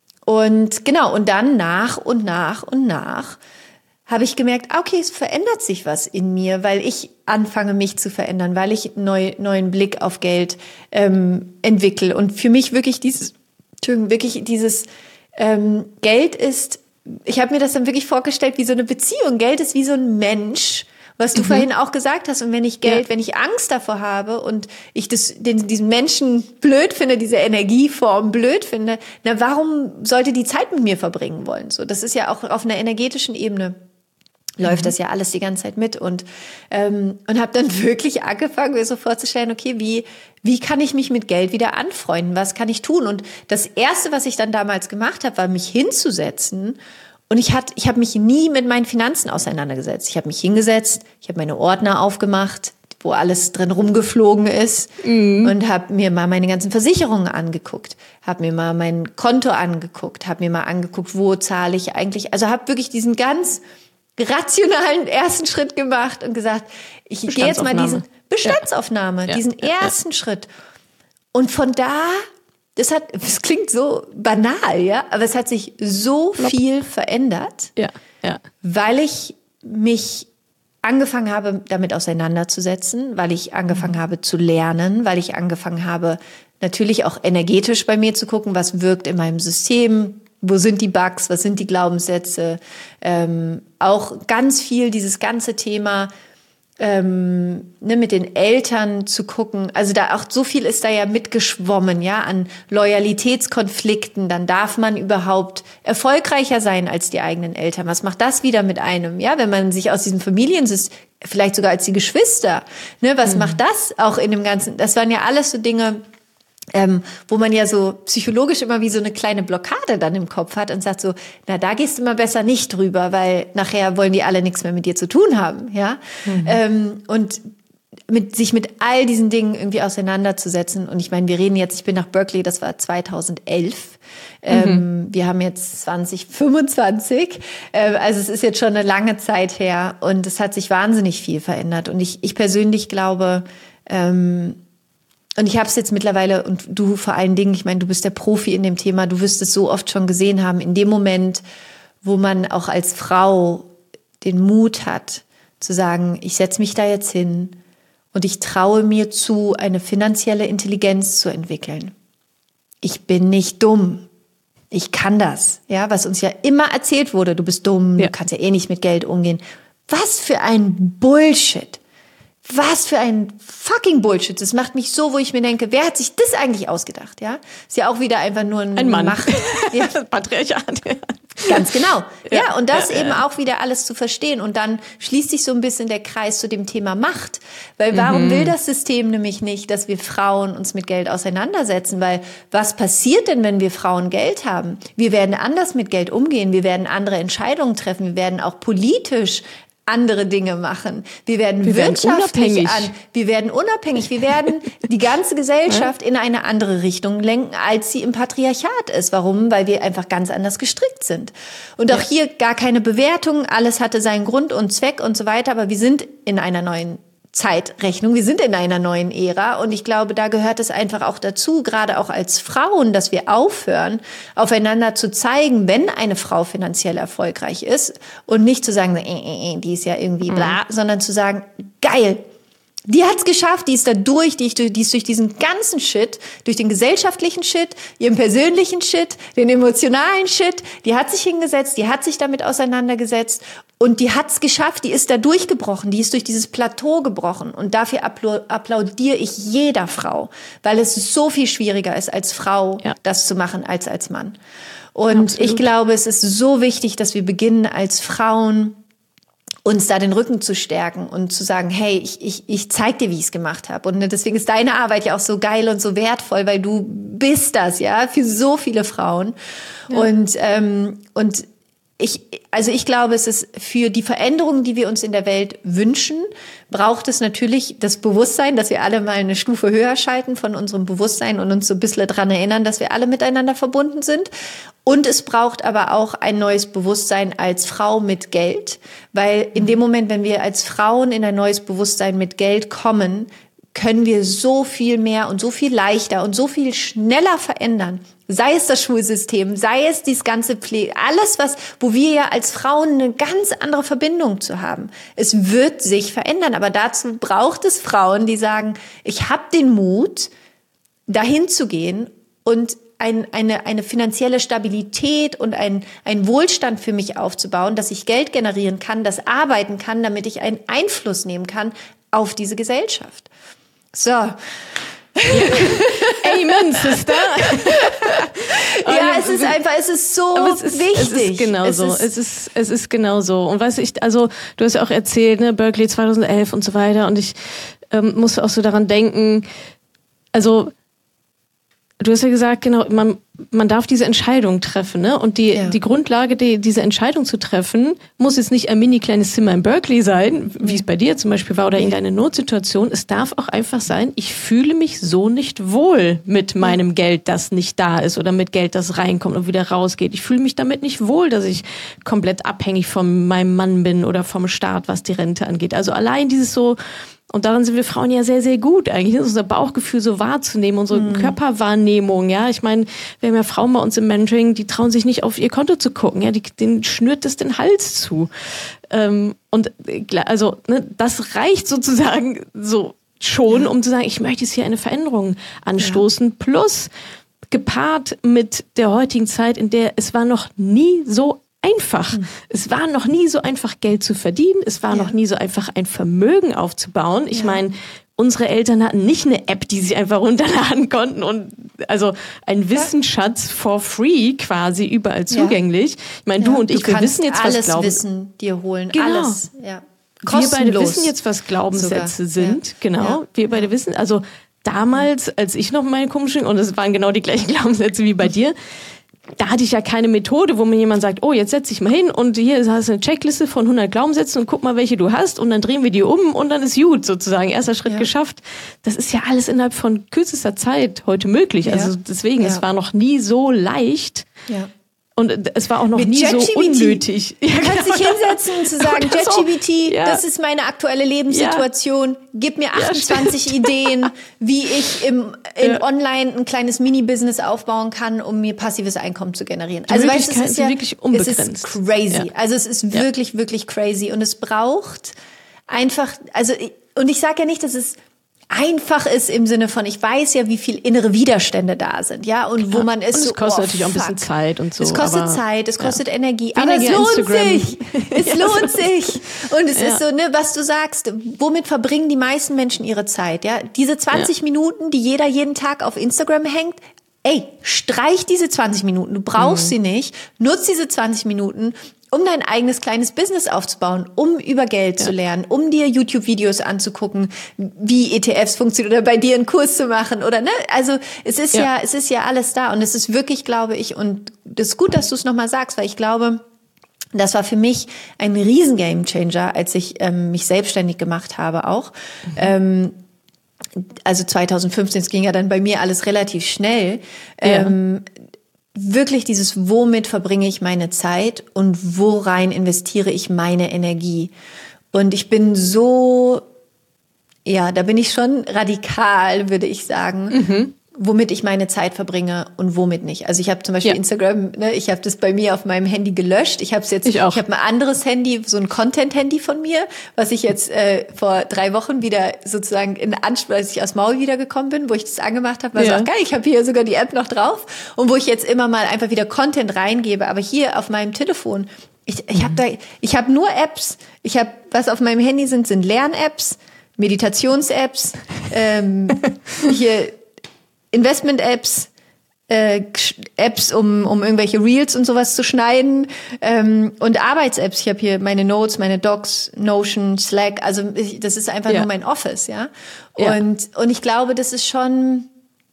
und genau und dann nach und nach und nach habe ich gemerkt, okay, es verändert sich was in mir, weil ich anfange, mich zu verändern, weil ich neu, neuen Blick auf Geld ähm, entwickle. Und für mich wirklich dieses, wirklich dieses ähm, Geld ist, ich habe mir das dann wirklich vorgestellt wie so eine Beziehung. Geld ist wie so ein Mensch, was du mhm. vorhin auch gesagt hast. Und wenn ich Geld, ja. wenn ich Angst davor habe und ich das, den, diesen Menschen blöd finde, diese Energieform blöd finde, na, warum sollte die Zeit mit mir verbringen wollen? So, das ist ja auch auf einer energetischen Ebene. Läuft mhm. das ja alles die ganze Zeit mit und ähm, und habe dann wirklich angefangen, mir so vorzustellen, okay, wie wie kann ich mich mit Geld wieder anfreunden? Was kann ich tun? Und das Erste, was ich dann damals gemacht habe, war mich hinzusetzen. Und ich hatte, ich habe mich nie mit meinen Finanzen auseinandergesetzt. Ich habe mich hingesetzt, ich habe meine Ordner aufgemacht, wo alles drin rumgeflogen ist mhm. und habe mir mal meine ganzen Versicherungen angeguckt, habe mir mal mein Konto angeguckt, habe mir mal angeguckt, wo zahle ich eigentlich, also habe wirklich diesen ganz rationalen ersten Schritt gemacht und gesagt, ich gehe jetzt mal diesen Bestandsaufnahme, ja. diesen ja. ersten ja. Schritt. Und von da, das hat, das klingt so banal, ja, aber es hat sich so viel verändert, ja. Ja. weil ich mich angefangen habe, damit auseinanderzusetzen, weil ich angefangen habe zu lernen, weil ich angefangen habe, natürlich auch energetisch bei mir zu gucken, was wirkt in meinem System, wo sind die Bugs, was sind die Glaubenssätze, ähm, auch ganz viel dieses ganze Thema ähm, ne, mit den Eltern zu gucken, also da auch so viel ist da ja mitgeschwommen, ja, an Loyalitätskonflikten, dann darf man überhaupt erfolgreicher sein als die eigenen Eltern. Was macht das wieder mit einem, ja, wenn man sich aus diesem Familiensystem, vielleicht sogar als die Geschwister, ne, was mhm. macht das auch in dem Ganzen, das waren ja alles so Dinge, Ähm, wo man ja so psychologisch immer wie so eine kleine Blockade dann im Kopf hat und sagt so, na, da gehst du mal besser nicht drüber, weil nachher wollen die alle nichts mehr mit dir zu tun haben, ja. Mhm. Ähm, und mit, sich mit all diesen Dingen irgendwie auseinanderzusetzen. Und ich meine, wir reden jetzt, ich bin nach Berkeley, das war zweitausendelf. Ähm, mhm. Wir haben jetzt zwanzig fünfundzwanzig. Ähm, also es ist jetzt schon eine lange Zeit her und es hat sich wahnsinnig viel verändert. Und ich, ich persönlich glaube, ähm, und ich habe es jetzt mittlerweile, und du vor allen Dingen, ich meine, du bist der Profi in dem Thema, du wirst es so oft schon gesehen haben, in dem Moment, wo man auch als Frau den Mut hat, zu sagen, ich setze mich da jetzt hin und ich traue mir zu, eine finanzielle Intelligenz zu entwickeln. Ich bin nicht dumm. Ich kann das. Ja, was uns ja immer erzählt wurde, du bist dumm, ja. du kannst ja eh nicht mit Geld umgehen. Was für ein Bullshit. Was für ein fucking Bullshit. Das macht mich so, wo ich mir denke, wer hat sich das eigentlich ausgedacht? Ja, ist ja auch wieder einfach nur ein, ein Mann. Macht. Ja. Patriarchat. Ja. Ganz genau. Ja, ja und das ja, eben ja. auch wieder alles zu verstehen. Und dann schließt sich so ein bisschen der Kreis zu dem Thema Macht. Weil warum mhm. will das System nämlich nicht, dass wir Frauen uns mit Geld auseinandersetzen? Weil was passiert denn, wenn wir Frauen Geld haben? Wir werden anders mit Geld umgehen. Wir werden andere Entscheidungen treffen. Wir werden auch politisch andere Dinge machen. Wir werden wir wirtschaftlich werden an, wir werden unabhängig, wir werden die ganze Gesellschaft in eine andere Richtung lenken, als sie im Patriarchat ist. Warum? Weil wir einfach ganz anders gestrickt sind. Und auch ja. hier gar keine Bewertung, alles hatte seinen Grund und Zweck und so weiter, aber wir sind in einer neuen Zeitrechnung. Wir sind in einer neuen Ära und ich glaube, da gehört es einfach auch dazu, gerade auch als Frauen, dass wir aufhören, aufeinander zu zeigen, wenn eine Frau finanziell erfolgreich ist und nicht zu sagen, äh, äh, äh, die ist ja irgendwie bla, mhm. sondern zu sagen, geil, die hat's geschafft, die ist da durch, die, die ist durch diesen ganzen Shit, durch den gesellschaftlichen Shit, ihren persönlichen Shit, den emotionalen Shit, die hat sich hingesetzt, die hat sich damit auseinandergesetzt und die hat's geschafft, die ist da durchgebrochen, die ist durch dieses Plateau gebrochen und dafür applaudiere ich jeder Frau, weil es so viel schwieriger ist als Frau, ja. das zu machen, als als Mann. Und Absolut. Ich glaube, es ist so wichtig, dass wir beginnen als Frauen, uns da den Rücken zu stärken und zu sagen, hey, ich, ich, ich zeig dir, wie ich es gemacht habe. Und deswegen ist deine Arbeit ja auch so geil und so wertvoll, weil du bist das, ja, für so viele Frauen. Ja. Und, ähm, und ich, also ich glaube, es ist für die Veränderungen, die wir uns in der Welt wünschen, braucht es natürlich das Bewusstsein, dass wir alle mal eine Stufe höher schalten von unserem Bewusstsein und uns so ein bisschen daran erinnern, dass wir alle miteinander verbunden sind. Und es braucht aber auch ein neues Bewusstsein als Frau mit Geld, weil in dem Moment, wenn wir als Frauen in ein neues Bewusstsein mit Geld kommen, können wir so viel mehr und so viel leichter und so viel schneller verändern. Sei es das Schulsystem, sei es dieses ganze Pflege, alles, was, wo wir ja als Frauen eine ganz andere Verbindung zu haben. Es wird sich verändern, aber dazu braucht es Frauen, die sagen, ich habe den Mut, dahin zu gehen und ein, eine, eine finanzielle Stabilität und ein, ein Wohlstand für mich aufzubauen, dass ich Geld generieren kann, das arbeiten kann, damit ich einen Einfluss nehmen kann auf diese Gesellschaft. So. Ja. Amen, Sister. Ja, es ist einfach, es ist so es ist, wichtig. Es ist genau so. Es ist, es ist, es ist genau so. Und weißt du, ich, also, du hast ja auch erzählt, ne, Berkeley zweitausendelf und so weiter. Und ich ähm, musste auch so daran denken, also, du hast ja gesagt, genau, man, man darf diese Entscheidung treffen, ne? Und die, ja. die Grundlage, die, diese Entscheidung zu treffen, muss jetzt nicht ein mini kleines Zimmer in Berkeley sein, wie es bei dir zum Beispiel war, oder irgendeine Notsituation. Es darf auch einfach sein, ich fühle mich so nicht wohl mit meinem Geld, das nicht da ist, oder mit Geld, das reinkommt und wieder rausgeht. Ich fühle mich damit nicht wohl, dass ich komplett abhängig von meinem Mann bin oder vom Staat, was die Rente angeht. Also allein dieses so, und daran sind wir Frauen ja sehr, sehr gut eigentlich, unser Bauchgefühl so wahrzunehmen, unsere mhm. Körperwahrnehmung, ja. Ich meine, wir haben ja Frauen bei uns im Mentoring, die trauen sich nicht auf ihr Konto zu gucken, ja, die, denen schnürt das den Hals zu. Ähm, und also, ne, das reicht sozusagen so schon, ja. um zu sagen, ich möchte jetzt hier eine Veränderung anstoßen, ja. plus gepaart mit der heutigen Zeit, in der es war noch nie so einfach. Hm. Es war noch nie so einfach, Geld zu verdienen. Es war ja. noch nie so einfach, ein Vermögen aufzubauen. Ich ja. meine, unsere Eltern hatten nicht eine App, die sie einfach runterladen konnten und also ein Wissensschatz for free quasi überall zugänglich. Ja. Ich meine, ja. du und ich, du wir wissen jetzt, was Glauben... alles Wissen dir holen. Genau. Alles. Ja. Wir beide wissen jetzt, was Glaubenssätze sogar. sind. Ja. Genau. Ja. Wir beide wissen, also damals, als ich noch meine komischen, und es waren genau die gleichen Glaubenssätze wie bei dir, da hatte ich ja keine Methode, wo mir jemand sagt, oh, jetzt setz dich mal hin und hier hast du eine Checkliste von hundert Glaubenssätzen und guck mal, welche du hast und dann drehen wir die um und dann ist gut sozusagen. Erster Schritt ja. geschafft. Das ist ja alles innerhalb von kürzester Zeit heute möglich. Ja. Also deswegen, ja. es war noch nie so leicht. Ja. Und es war auch noch Mit nie so unnötig. Du kannst dich hinsetzen und zu sagen, JetGPT, ja. das ist meine aktuelle Lebenssituation. Ja. Gib mir achtundzwanzig ja, Ideen, wie ich im in ja. online ein kleines Mini-Business aufbauen kann, um mir passives Einkommen zu generieren. Die also weißt, es ist ja wirklich unbegrenzt. Es ist crazy. Ja. Also es ist ja. wirklich, wirklich crazy. Und es braucht einfach, also und ich sage ja nicht, dass es einfach ist im Sinne von, ich weiß ja, wie viel innere Widerstände da sind, ja, und Klar. wo man ist. Und es so, kostet oh, natürlich auch ein bisschen Zeit und so. Es kostet aber, Zeit, es kostet ja. Energie, Weniger aber es lohnt Instagram. sich. Es ja, lohnt sich. Und es ja. ist so, ne, was du sagst, womit verbringen die meisten Menschen ihre Zeit, ja? Diese zwanzig ja. Minuten, die jeder jeden Tag auf Instagram hängt, ey, streich diese zwanzig Minuten, du brauchst mhm. sie nicht, nutz diese zwanzig Minuten, um dein eigenes kleines Business aufzubauen, um über Geld ja. zu lernen, um dir YouTube-Videos anzugucken, wie E T Fs funktionieren oder bei dir einen Kurs zu machen oder ne, also es ist ja, ja es ist ja alles da und es ist wirklich, glaube ich, und das ist gut, dass du es nochmal sagst, weil ich glaube, das war für mich ein riesen Gamechanger, als ich ähm, mich selbstständig gemacht habe auch. Mhm. Ähm, also zwanzig fünfzehn, es ging ja dann bei mir alles relativ schnell. Ja. Ähm, wirklich dieses, womit verbringe ich meine Zeit und worein investiere ich meine Energie. Und ich bin so, ja, da bin ich schon radikal, würde ich sagen, mhm. womit ich meine Zeit verbringe und womit nicht. Also ich habe zum Beispiel ja. Instagram, ne, ich habe das bei mir auf meinem Handy gelöscht. Ich habe es jetzt, ich, ich habe ein anderes Handy, so ein Content-Handy von mir, was ich jetzt äh, vor drei Wochen wieder sozusagen in Anspruch, als ich aus Maui wiedergekommen bin, wo ich das angemacht habe, war ja. so, geil, ich habe hier sogar die App noch drauf und wo ich jetzt immer mal einfach wieder Content reingebe. Aber hier auf meinem Telefon, ich, ich mhm. habe da, ich habe nur Apps. Ich habe, was auf meinem Handy sind, sind Lern-Apps, Meditations-Apps, ähm, hier Investment-Apps, äh, Apps, um, um irgendwelche Reels und sowas zu schneiden ähm, und Arbeits-Apps. Ich habe hier meine Notes, meine Docs, Notion, Slack. Also ich, das ist einfach ja. nur mein Office, ja? ja. Und und ich glaube, das ist schon.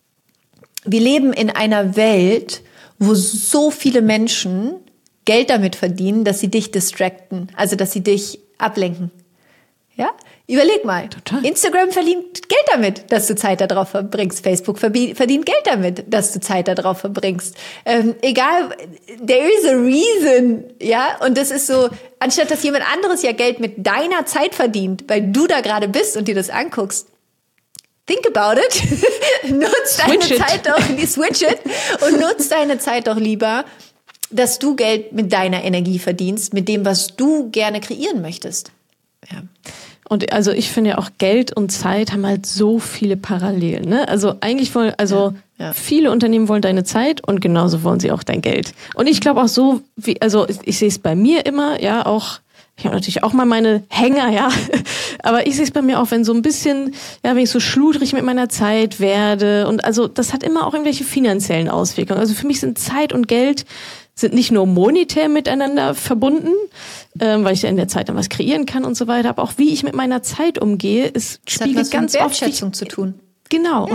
Wir leben in einer Welt, wo so viele Menschen Geld damit verdienen, dass sie dich distracten, also dass sie dich ablenken, ja. Überleg mal, Total. Instagram verdient Geld damit, dass du Zeit darauf verbringst. Facebook verdient Geld damit, dass du Zeit darauf verbringst. Ähm, egal, there is a reason, ja. Und das ist so, anstatt dass jemand anderes ja Geld mit deiner Zeit verdient, weil du da gerade bist und dir das anguckst, think about it. Nutz deine switch Zeit it. doch, switch it und nutz deine Zeit doch lieber, dass du Geld mit deiner Energie verdienst, mit dem, was du gerne kreieren möchtest. Ja. Und also ich finde ja auch Geld und Zeit haben halt so viele Parallelen. Ne? Also eigentlich wollen, also ja, ja. viele Unternehmen wollen deine Zeit und genauso wollen sie auch dein Geld. Und ich glaube auch so, wie, also ich, ich sehe es bei mir immer, ja auch, ich habe natürlich auch mal meine Hänger, ja, aber ich sehe es bei mir auch, wenn so ein bisschen, ja, wenn ich so schludrig mit meiner Zeit werde und also das hat immer auch irgendwelche finanziellen Auswirkungen. Also für mich sind Zeit und Geld sind nicht nur monetär miteinander verbunden, ähm, weil ich ja in der Zeit dann was kreieren kann und so weiter, aber auch wie ich mit meiner Zeit umgehe, es das spiegelt hat was ganz mit Wertschätzung oft zu tun. Genau, ja. und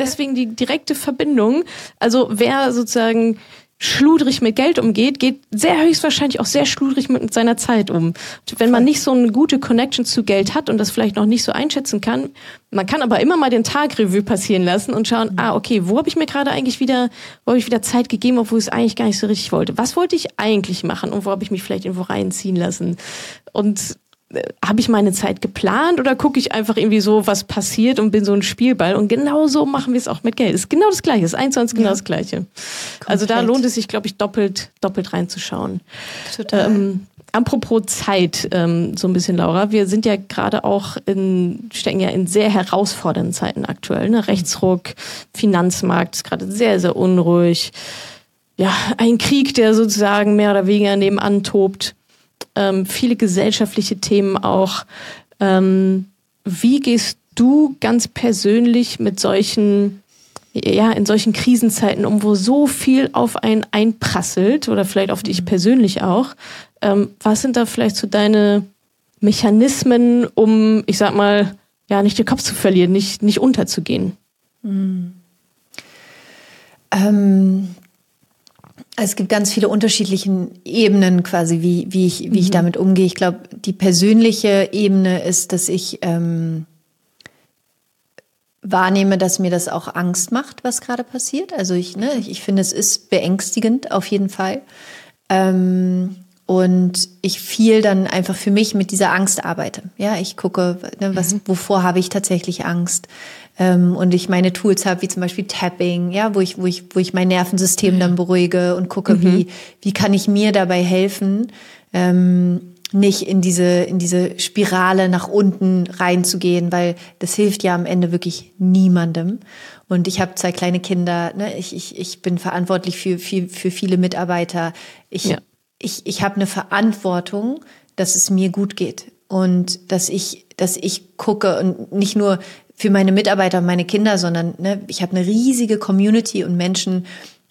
deswegen die direkte Verbindung. Also wer sozusagen schludrig mit Geld umgeht, geht sehr höchstwahrscheinlich auch sehr schludrig mit seiner Zeit um. Und wenn man nicht so eine gute Connection zu Geld hat und das vielleicht noch nicht so einschätzen kann, man kann aber immer mal den Tag Revue passieren lassen und schauen, mhm. ah, okay, wo habe ich mir gerade eigentlich wieder, wo habe ich wieder Zeit gegeben, obwohl ich es eigentlich gar nicht so richtig wollte. Was wollte ich eigentlich machen und wo habe ich mich vielleicht irgendwo reinziehen lassen? Und habe ich meine Zeit geplant oder gucke ich einfach irgendwie so, was passiert und bin so ein Spielball? Und genau so machen wir es auch mit Geld. Es ist genau das Gleiche, es ist eins zu eins genau ja. das Gleiche. Komplett. Also da lohnt es sich, glaube ich, doppelt, doppelt reinzuschauen. Total. Ähm, apropos Zeit, ähm, so ein bisschen, Laura, wir sind ja gerade auch in, stecken ja in sehr herausfordernden Zeiten aktuell. Ne? Rechtsruck, Finanzmarkt ist gerade sehr, sehr unruhig. Ja, ein Krieg, der sozusagen mehr oder weniger nebenan tobt. Ähm, viele gesellschaftliche Themen auch. Ähm, wie gehst du ganz persönlich mit solchen, ja, in solchen Krisenzeiten um, wo so viel auf einen einprasselt oder vielleicht auf dich persönlich auch? Ähm, was sind da vielleicht so deine Mechanismen, um, ich sag mal, ja, nicht den Kopf zu verlieren, nicht, nicht unterzugehen? Mhm. Ähm Es gibt ganz viele unterschiedliche Ebenen quasi, wie, wie, ich, wie mhm. ich damit umgehe. Ich glaube, die persönliche Ebene ist, dass ich ähm, wahrnehme, dass mir das auch Angst macht, was gerade passiert. Also ich, ne, ich, ich finde, es ist beängstigend auf jeden Fall. Ähm, und ich viel dann einfach für mich mit dieser Angst arbeite. Ja, ich gucke, ne, was, mhm. wovor habe ich tatsächlich Angst? Ähm, und ich meine Tools habe, wie zum Beispiel Tapping, ja, wo ich, wo ich, wo ich mein Nervensystem dann beruhige und gucke, mhm. wie, wie kann ich mir dabei helfen, ähm, nicht in diese, in diese Spirale nach unten reinzugehen, weil das hilft ja am Ende wirklich niemandem. Und ich habe zwei kleine Kinder, ne, ich, ich, ich bin verantwortlich für, für, für viele Mitarbeiter. Ich, ja. ich, ich habe eine Verantwortung, dass es mir gut geht und dass ich, dass ich gucke und nicht nur für meine Mitarbeiter und meine Kinder, sondern ne, ich habe eine riesige Community und Menschen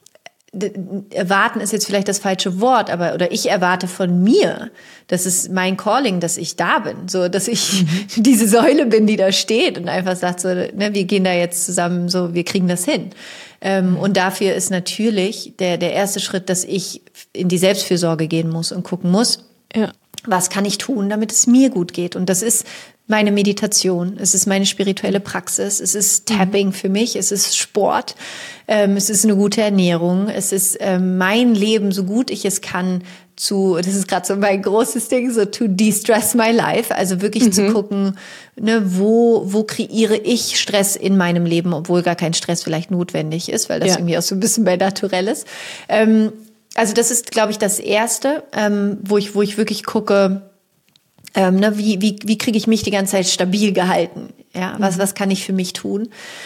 erwarten ist jetzt vielleicht das falsche Wort, aber oder ich erwarte von mir, das ist mein Calling, dass ich da bin, so dass ich mhm. diese Säule bin, die da steht und einfach sagt so, ne, wir gehen da jetzt zusammen, so wir kriegen das hin. Ähm, mhm. Und dafür ist natürlich der der erste Schritt, dass ich in die Selbstfürsorge gehen muss und gucken muss, ja. was kann ich tun, damit es mir gut geht. Und das ist meine Meditation, es ist meine spirituelle Praxis, es ist Tapping mhm. für mich, es ist Sport, ähm, es ist eine gute Ernährung, es ist ähm, mein Leben, so gut ich es kann, zu, das ist gerade so mein großes Ding, so to de-stress my life, also wirklich mhm. zu gucken, ne, wo, wo kreiere ich Stress in meinem Leben, obwohl gar kein Stress vielleicht notwendig ist, weil das ja. irgendwie auch so ein bisschen bei Naturell ist. Ähm, also das ist, glaube ich, das Erste, ähm, wo ich, wo ich wirklich gucke, Ähm, ne, wie wie wie kriege ich mich die ganze Zeit stabil gehalten? Ja, was was kann ich für mich tun?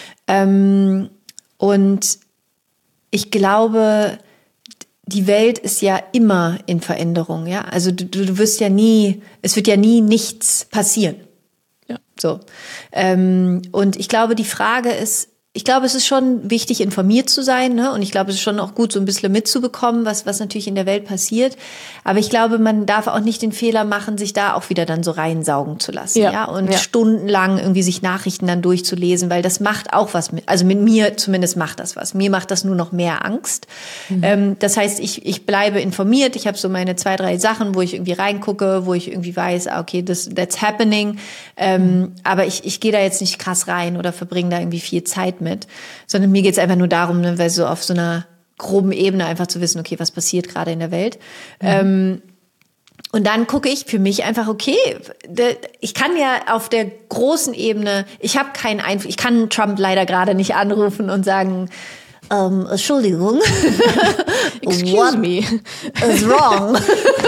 Ähm, und ich glaube, die Welt ist ja immer in Veränderung. Ja, also du, du wirst ja nie, es wird ja nie nichts passieren. Ja, so. Ähm, und ich glaube, die Frage ist, ich glaube, es ist schon wichtig, informiert zu sein, ne? Und ich glaube, es ist schon auch gut, so ein bisschen mitzubekommen, was was natürlich in der Welt passiert. Aber ich glaube, man darf auch nicht den Fehler machen, sich da auch wieder dann so reinsaugen zu lassen, ja, ja? Und ja. stundenlang irgendwie sich Nachrichten dann durchzulesen, weil das macht auch was mit, also mit mir zumindest macht das was. Mir macht das nur noch mehr Angst. Mhm. Ähm, das heißt, ich ich bleibe informiert. Ich habe so meine zwei, drei Sachen, wo ich irgendwie reingucke, wo ich irgendwie weiß, okay, das that's happening. Ähm, mhm. Aber ich ich gehe da jetzt nicht krass rein oder verbringe da irgendwie viel Zeit mit. mit, sondern mir geht's einfach nur darum, ne, weil so auf so einer groben Ebene einfach zu wissen, okay, was passiert gerade in der Welt. Mhm. Ähm, und dann gucke ich für mich einfach, okay, ich kann ja auf der großen Ebene, ich habe keinen Einfluss, ich kann Trump leider gerade nicht anrufen und sagen, ähm, Entschuldigung, excuse what me, is wrong?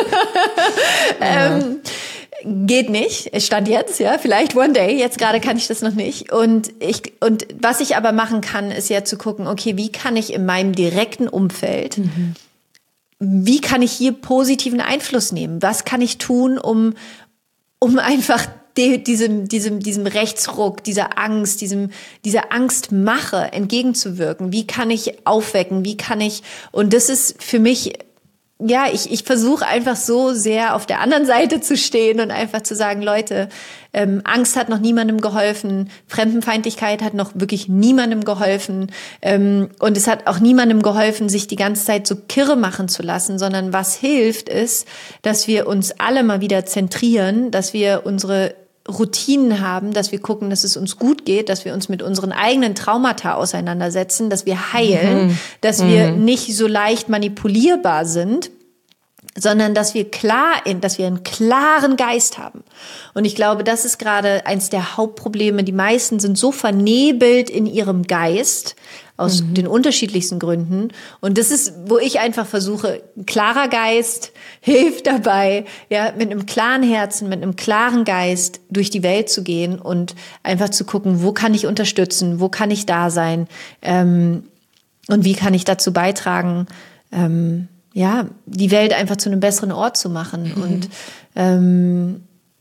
ähm, Geht nicht, es stand jetzt, ja, vielleicht one day, jetzt gerade kann ich das noch nicht. Und ich, und was ich aber machen kann, ist ja zu gucken, okay, wie kann ich in meinem direkten Umfeld, mhm. wie kann ich hier positiven Einfluss nehmen? Was kann ich tun, um, um einfach de, diesem, diesem, diesem Rechtsruck, dieser Angst, diesem, dieser Angstmache entgegenzuwirken? Wie kann ich aufwecken? Wie kann ich, und das ist für mich ja, ich, ich versuche einfach so sehr auf der anderen Seite zu stehen und einfach zu sagen, Leute, ähm, Angst hat noch niemandem geholfen, Fremdenfeindlichkeit hat noch wirklich niemandem geholfen, ähm, und es hat auch niemandem geholfen, sich die ganze Zeit so kirre machen zu lassen, sondern was hilft ist, dass wir uns alle mal wieder zentrieren, dass wir unsere Routinen haben, dass wir gucken, dass es uns gut geht, dass wir uns mit unseren eigenen Traumata auseinandersetzen, dass wir heilen, mhm. dass mhm. wir nicht so leicht manipulierbar sind, sondern dass wir klar, in, dass wir einen klaren Geist haben. Und ich glaube, das ist gerade eins der Hauptprobleme. Die meisten sind so vernebelt in ihrem Geist, aus mhm. den unterschiedlichsten Gründen. Und das ist, wo ich einfach versuche, ein klarer Geist hilft dabei, ja, mit einem klaren Herzen, mit einem klaren Geist durch die Welt zu gehen und einfach zu gucken, wo kann ich unterstützen, wo kann ich da sein, ähm, und wie kann ich dazu beitragen, ähm, ja, die Welt einfach zu einem besseren Ort zu machen. Mhm. Und ähm,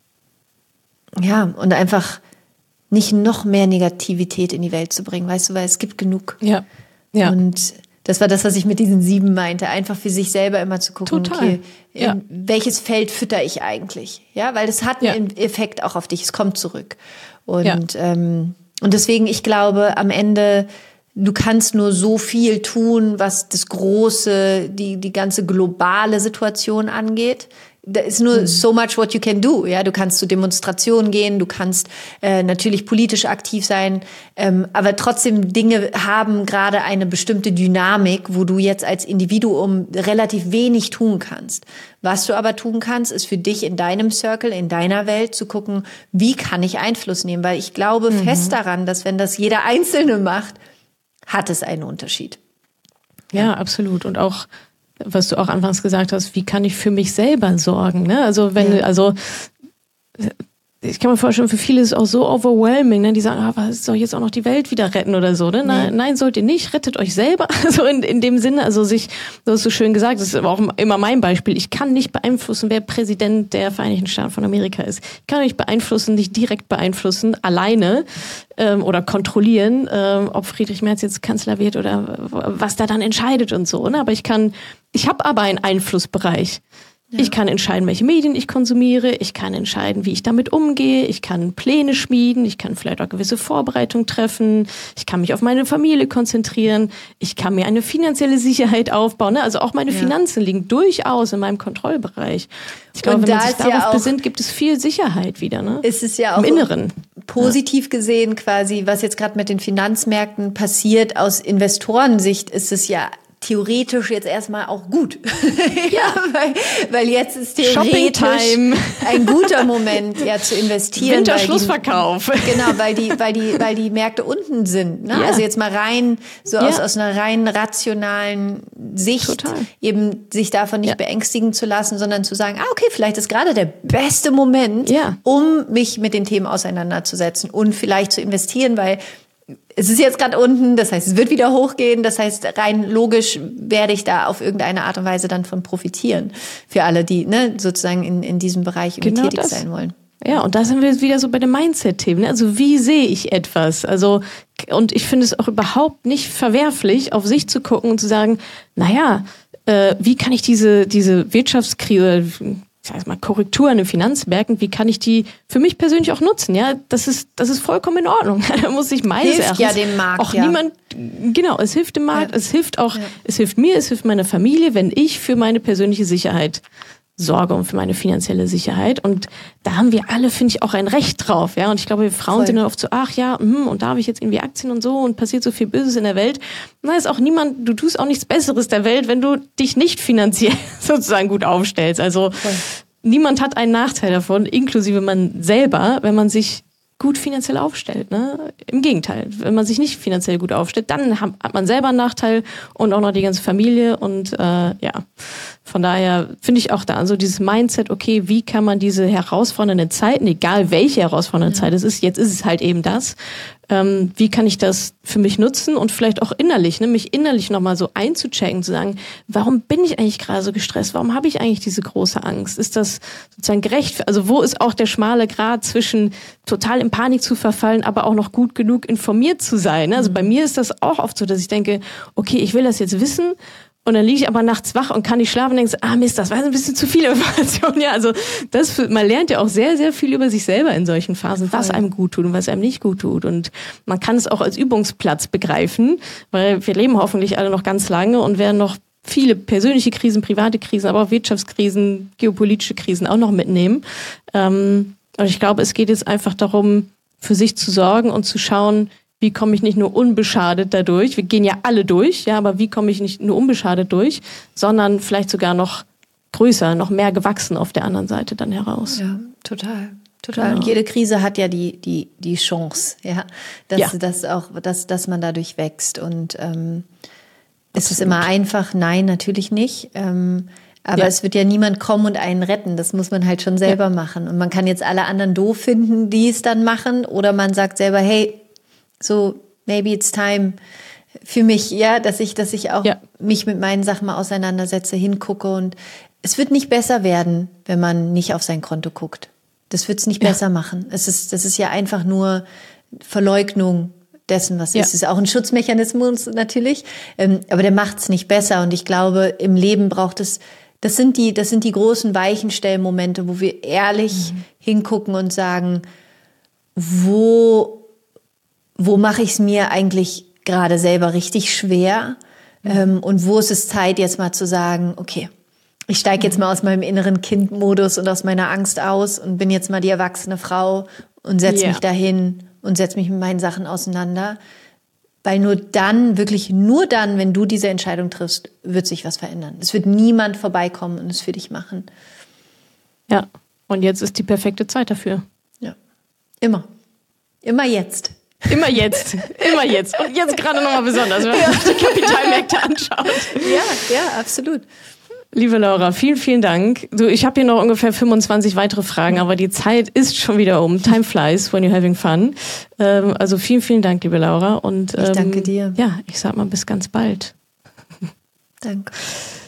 ja, und einfach nicht noch mehr Negativität in die Welt zu bringen, weißt du, weil es gibt genug. Ja, ja. Und das war das, was ich mit diesen sieben meinte, einfach für sich selber immer zu gucken, Total. okay, ja. in welches Feld fütter ich eigentlich? Ja, weil das hat einen ja. Effekt auch auf dich, es kommt zurück. Und, ja. ähm, und deswegen, ich glaube, am Ende, du kannst nur so viel tun, was das große, die, die ganze globale Situation angeht. Da ist nur mhm. so much what you can do. Ja, du kannst zu Demonstrationen gehen, du kannst äh, natürlich politisch aktiv sein, ähm, aber trotzdem Dinge haben gerade eine bestimmte Dynamik, wo du jetzt als Individuum relativ wenig tun kannst. Was du aber tun kannst, ist für dich in deinem Circle, in deiner Welt zu gucken, wie kann ich Einfluss nehmen? Weil ich glaube mhm. fest daran, dass wenn das jeder Einzelne macht, hat es einen Unterschied. Ja, ja, absolut. Und auch, was du auch anfangs gesagt hast, wie kann ich für mich selber sorgen? Ne? Also wenn, ja. also ich kann mir vorstellen, für viele ist es auch so overwhelming, ne? Die sagen, ah, was soll ich jetzt auch noch die Welt wieder retten oder so? Ne? Nein, nee. nein, sollt ihr nicht, rettet euch selber. Also in, in dem Sinne, also sich, du hast so schön gesagt, das ist aber auch immer mein Beispiel, ich kann nicht beeinflussen, wer Präsident der Vereinigten Staaten von Amerika ist. Ich kann nicht beeinflussen, nicht direkt beeinflussen, alleine ähm, oder kontrollieren, ähm, ob Friedrich Merz jetzt Kanzler wird oder was da dann entscheidet und so. Ne? Aber ich kann, ich habe aber einen Einflussbereich. Ja. Ich kann entscheiden, welche Medien ich konsumiere, ich kann entscheiden, wie ich damit umgehe, ich kann Pläne schmieden, ich kann vielleicht auch gewisse Vorbereitungen treffen, ich kann mich auf meine Familie konzentrieren, ich kann mir eine finanzielle Sicherheit aufbauen. Ne? Also auch meine ja. Finanzen liegen durchaus in meinem Kontrollbereich. Ich glaube, wenn man sich darauf ja besinnt, gibt es viel Sicherheit wieder, ne? Ist es ja auch im Inneren. Positiv ja. gesehen quasi, was jetzt gerade mit den Finanzmärkten passiert, aus Investorensicht ist es ja theoretisch jetzt erstmal auch gut. ja, weil, weil jetzt ist theoretisch ein guter Moment, ja, zu investieren. Winterschlussverkauf. Weil die, genau, weil die, weil die, weil die Märkte unten sind. Ne? Ja. Also jetzt mal rein, so ja. aus, aus einer rein rationalen Sicht, Total. eben sich davon nicht ja. beängstigen zu lassen, sondern zu sagen, ah, okay, vielleicht ist gerade der beste Moment, ja. um mich mit den Themen auseinanderzusetzen und vielleicht zu investieren, weil es ist jetzt gerade unten, das heißt, es wird wieder hochgehen. Das heißt, rein logisch werde ich da auf irgendeine Art und Weise dann von profitieren. Für alle, die ne, sozusagen in, in diesem Bereich genau tätig das. sein wollen. Ja, und da sind wir wieder so bei den Mindset-Themen. Also wie sehe ich etwas? Also, und ich finde es auch überhaupt nicht verwerflich, auf sich zu gucken und zu sagen, naja, äh, wie kann ich diese, diese Wirtschaftskrise, ich sag mal, Korrektur an den Finanzmärkten, wie kann ich die für mich persönlich auch nutzen? Ja, das ist, das ist vollkommen in Ordnung. Da muss ich meines Erachtens ja dem Markt, auch ja. niemand, genau, es hilft dem Markt, ja. es hilft auch, ja. es hilft mir, es hilft meiner Familie, wenn ich für meine persönliche Sicherheit sorge und für meine finanzielle Sicherheit. Und da haben wir alle, finde ich, auch ein Recht drauf. Ja, und ich glaube, wir Frauen Voll. sind dann oft so, ach ja, hm, und da habe ich jetzt irgendwie Aktien und so und passiert so viel Böses in der Welt. Na, ist auch niemand, du tust auch nichts Besseres der Welt, wenn du dich nicht finanziell sozusagen gut aufstellst. Also Voll. niemand hat einen Nachteil davon, inklusive man selber, wenn man sich gut finanziell aufstellt. Ne? Im Gegenteil, wenn man sich nicht finanziell gut aufstellt, dann hat man selber einen Nachteil und auch noch die ganze Familie. Und äh, ja, von daher finde ich auch da so dieses Mindset, okay, wie kann man diese herausfordernden Zeiten, egal welche herausfordernde ja. Zeit es ist, jetzt ist es halt eben das, ähm, wie kann ich das für mich nutzen und vielleicht auch innerlich, ne, mich innerlich nochmal so einzuchecken, zu sagen, warum bin ich eigentlich gerade so gestresst? Warum habe ich eigentlich diese große Angst? Ist das sozusagen gerecht? Also wo ist auch der schmale Grat zwischen total in Panik zu verfallen, aber auch noch gut genug informiert zu sein? Also mhm. bei mir ist das auch oft so, dass ich denke, okay, ich will das jetzt wissen Und dann liege ich aber nachts wach und kann nicht schlafen und denke, so, ah Mist, das war ein bisschen zu viele Informationen. Ja, also das, man lernt ja auch sehr, sehr viel über sich selber in solchen Phasen, was einem gut tut und was einem nicht gut tut. Und man kann es auch als Übungsplatz begreifen, weil wir leben hoffentlich alle noch ganz lange und werden noch viele persönliche Krisen, private Krisen, aber auch Wirtschaftskrisen, geopolitische Krisen auch noch mitnehmen. Und ich glaube, es geht jetzt einfach darum, für sich zu sorgen und zu schauen, wie komme ich nicht nur unbeschadet dadurch, wir gehen ja alle durch, ja, aber wie komme ich nicht nur unbeschadet durch, sondern vielleicht sogar noch größer, noch mehr gewachsen auf der anderen Seite dann heraus. Ja, total. Total. Genau. Und jede Krise hat ja die, die, die Chance, ja, dass, Ja. dass auch, dass, dass man dadurch wächst. Und ähm, ist es immer einfach? Nein, natürlich nicht. Ähm, aber Ja. es wird ja niemand kommen und einen retten. Das muss man halt schon selber Ja. machen. Und man kann jetzt alle anderen doof finden, die es dann machen, oder man sagt selber, hey, so, maybe it's time für mich, ja, dass ich, dass ich auch Ja. mich mit meinen Sachen mal auseinandersetze, hingucke, und es wird nicht besser werden, wenn man nicht auf sein Konto guckt. Das wird es nicht Ja. besser machen. Es ist, das ist ja einfach nur Verleugnung dessen, was Ja. ist. Es ist auch ein Schutzmechanismus natürlich, ähm, aber der macht es nicht besser. Und ich glaube, im Leben braucht es, das sind die, das sind die großen Weichenstellmomente, wo wir ehrlich Mhm. hingucken und sagen, wo Wo mache ich es mir eigentlich gerade selber richtig schwer? Mhm. Ähm, und wo ist es Zeit, jetzt mal zu sagen, okay, ich steige jetzt mal aus meinem inneren Kindmodus und aus meiner Angst aus und bin jetzt mal die erwachsene Frau und setze Ja. mich dahin und setze mich mit meinen Sachen auseinander. Weil nur dann, wirklich nur dann, wenn du diese Entscheidung triffst, wird sich was verändern. Es wird niemand vorbeikommen und es für dich machen. Ja, und jetzt ist die perfekte Zeit dafür. Ja, immer. Immer jetzt. Immer jetzt, immer jetzt. Und jetzt gerade nochmal besonders, wenn man sich die Kapitalmärkte anschaut. Ja, ja, absolut. Liebe Laura, vielen, vielen Dank. Du, ich habe hier noch ungefähr fünfundzwanzig weitere Fragen, aber die Zeit ist schon wieder um. Time flies when you're having fun. Ähm, also vielen, vielen Dank, liebe Laura. Und, ähm, Ich danke dir. Ja, ich sag mal bis ganz bald. Danke.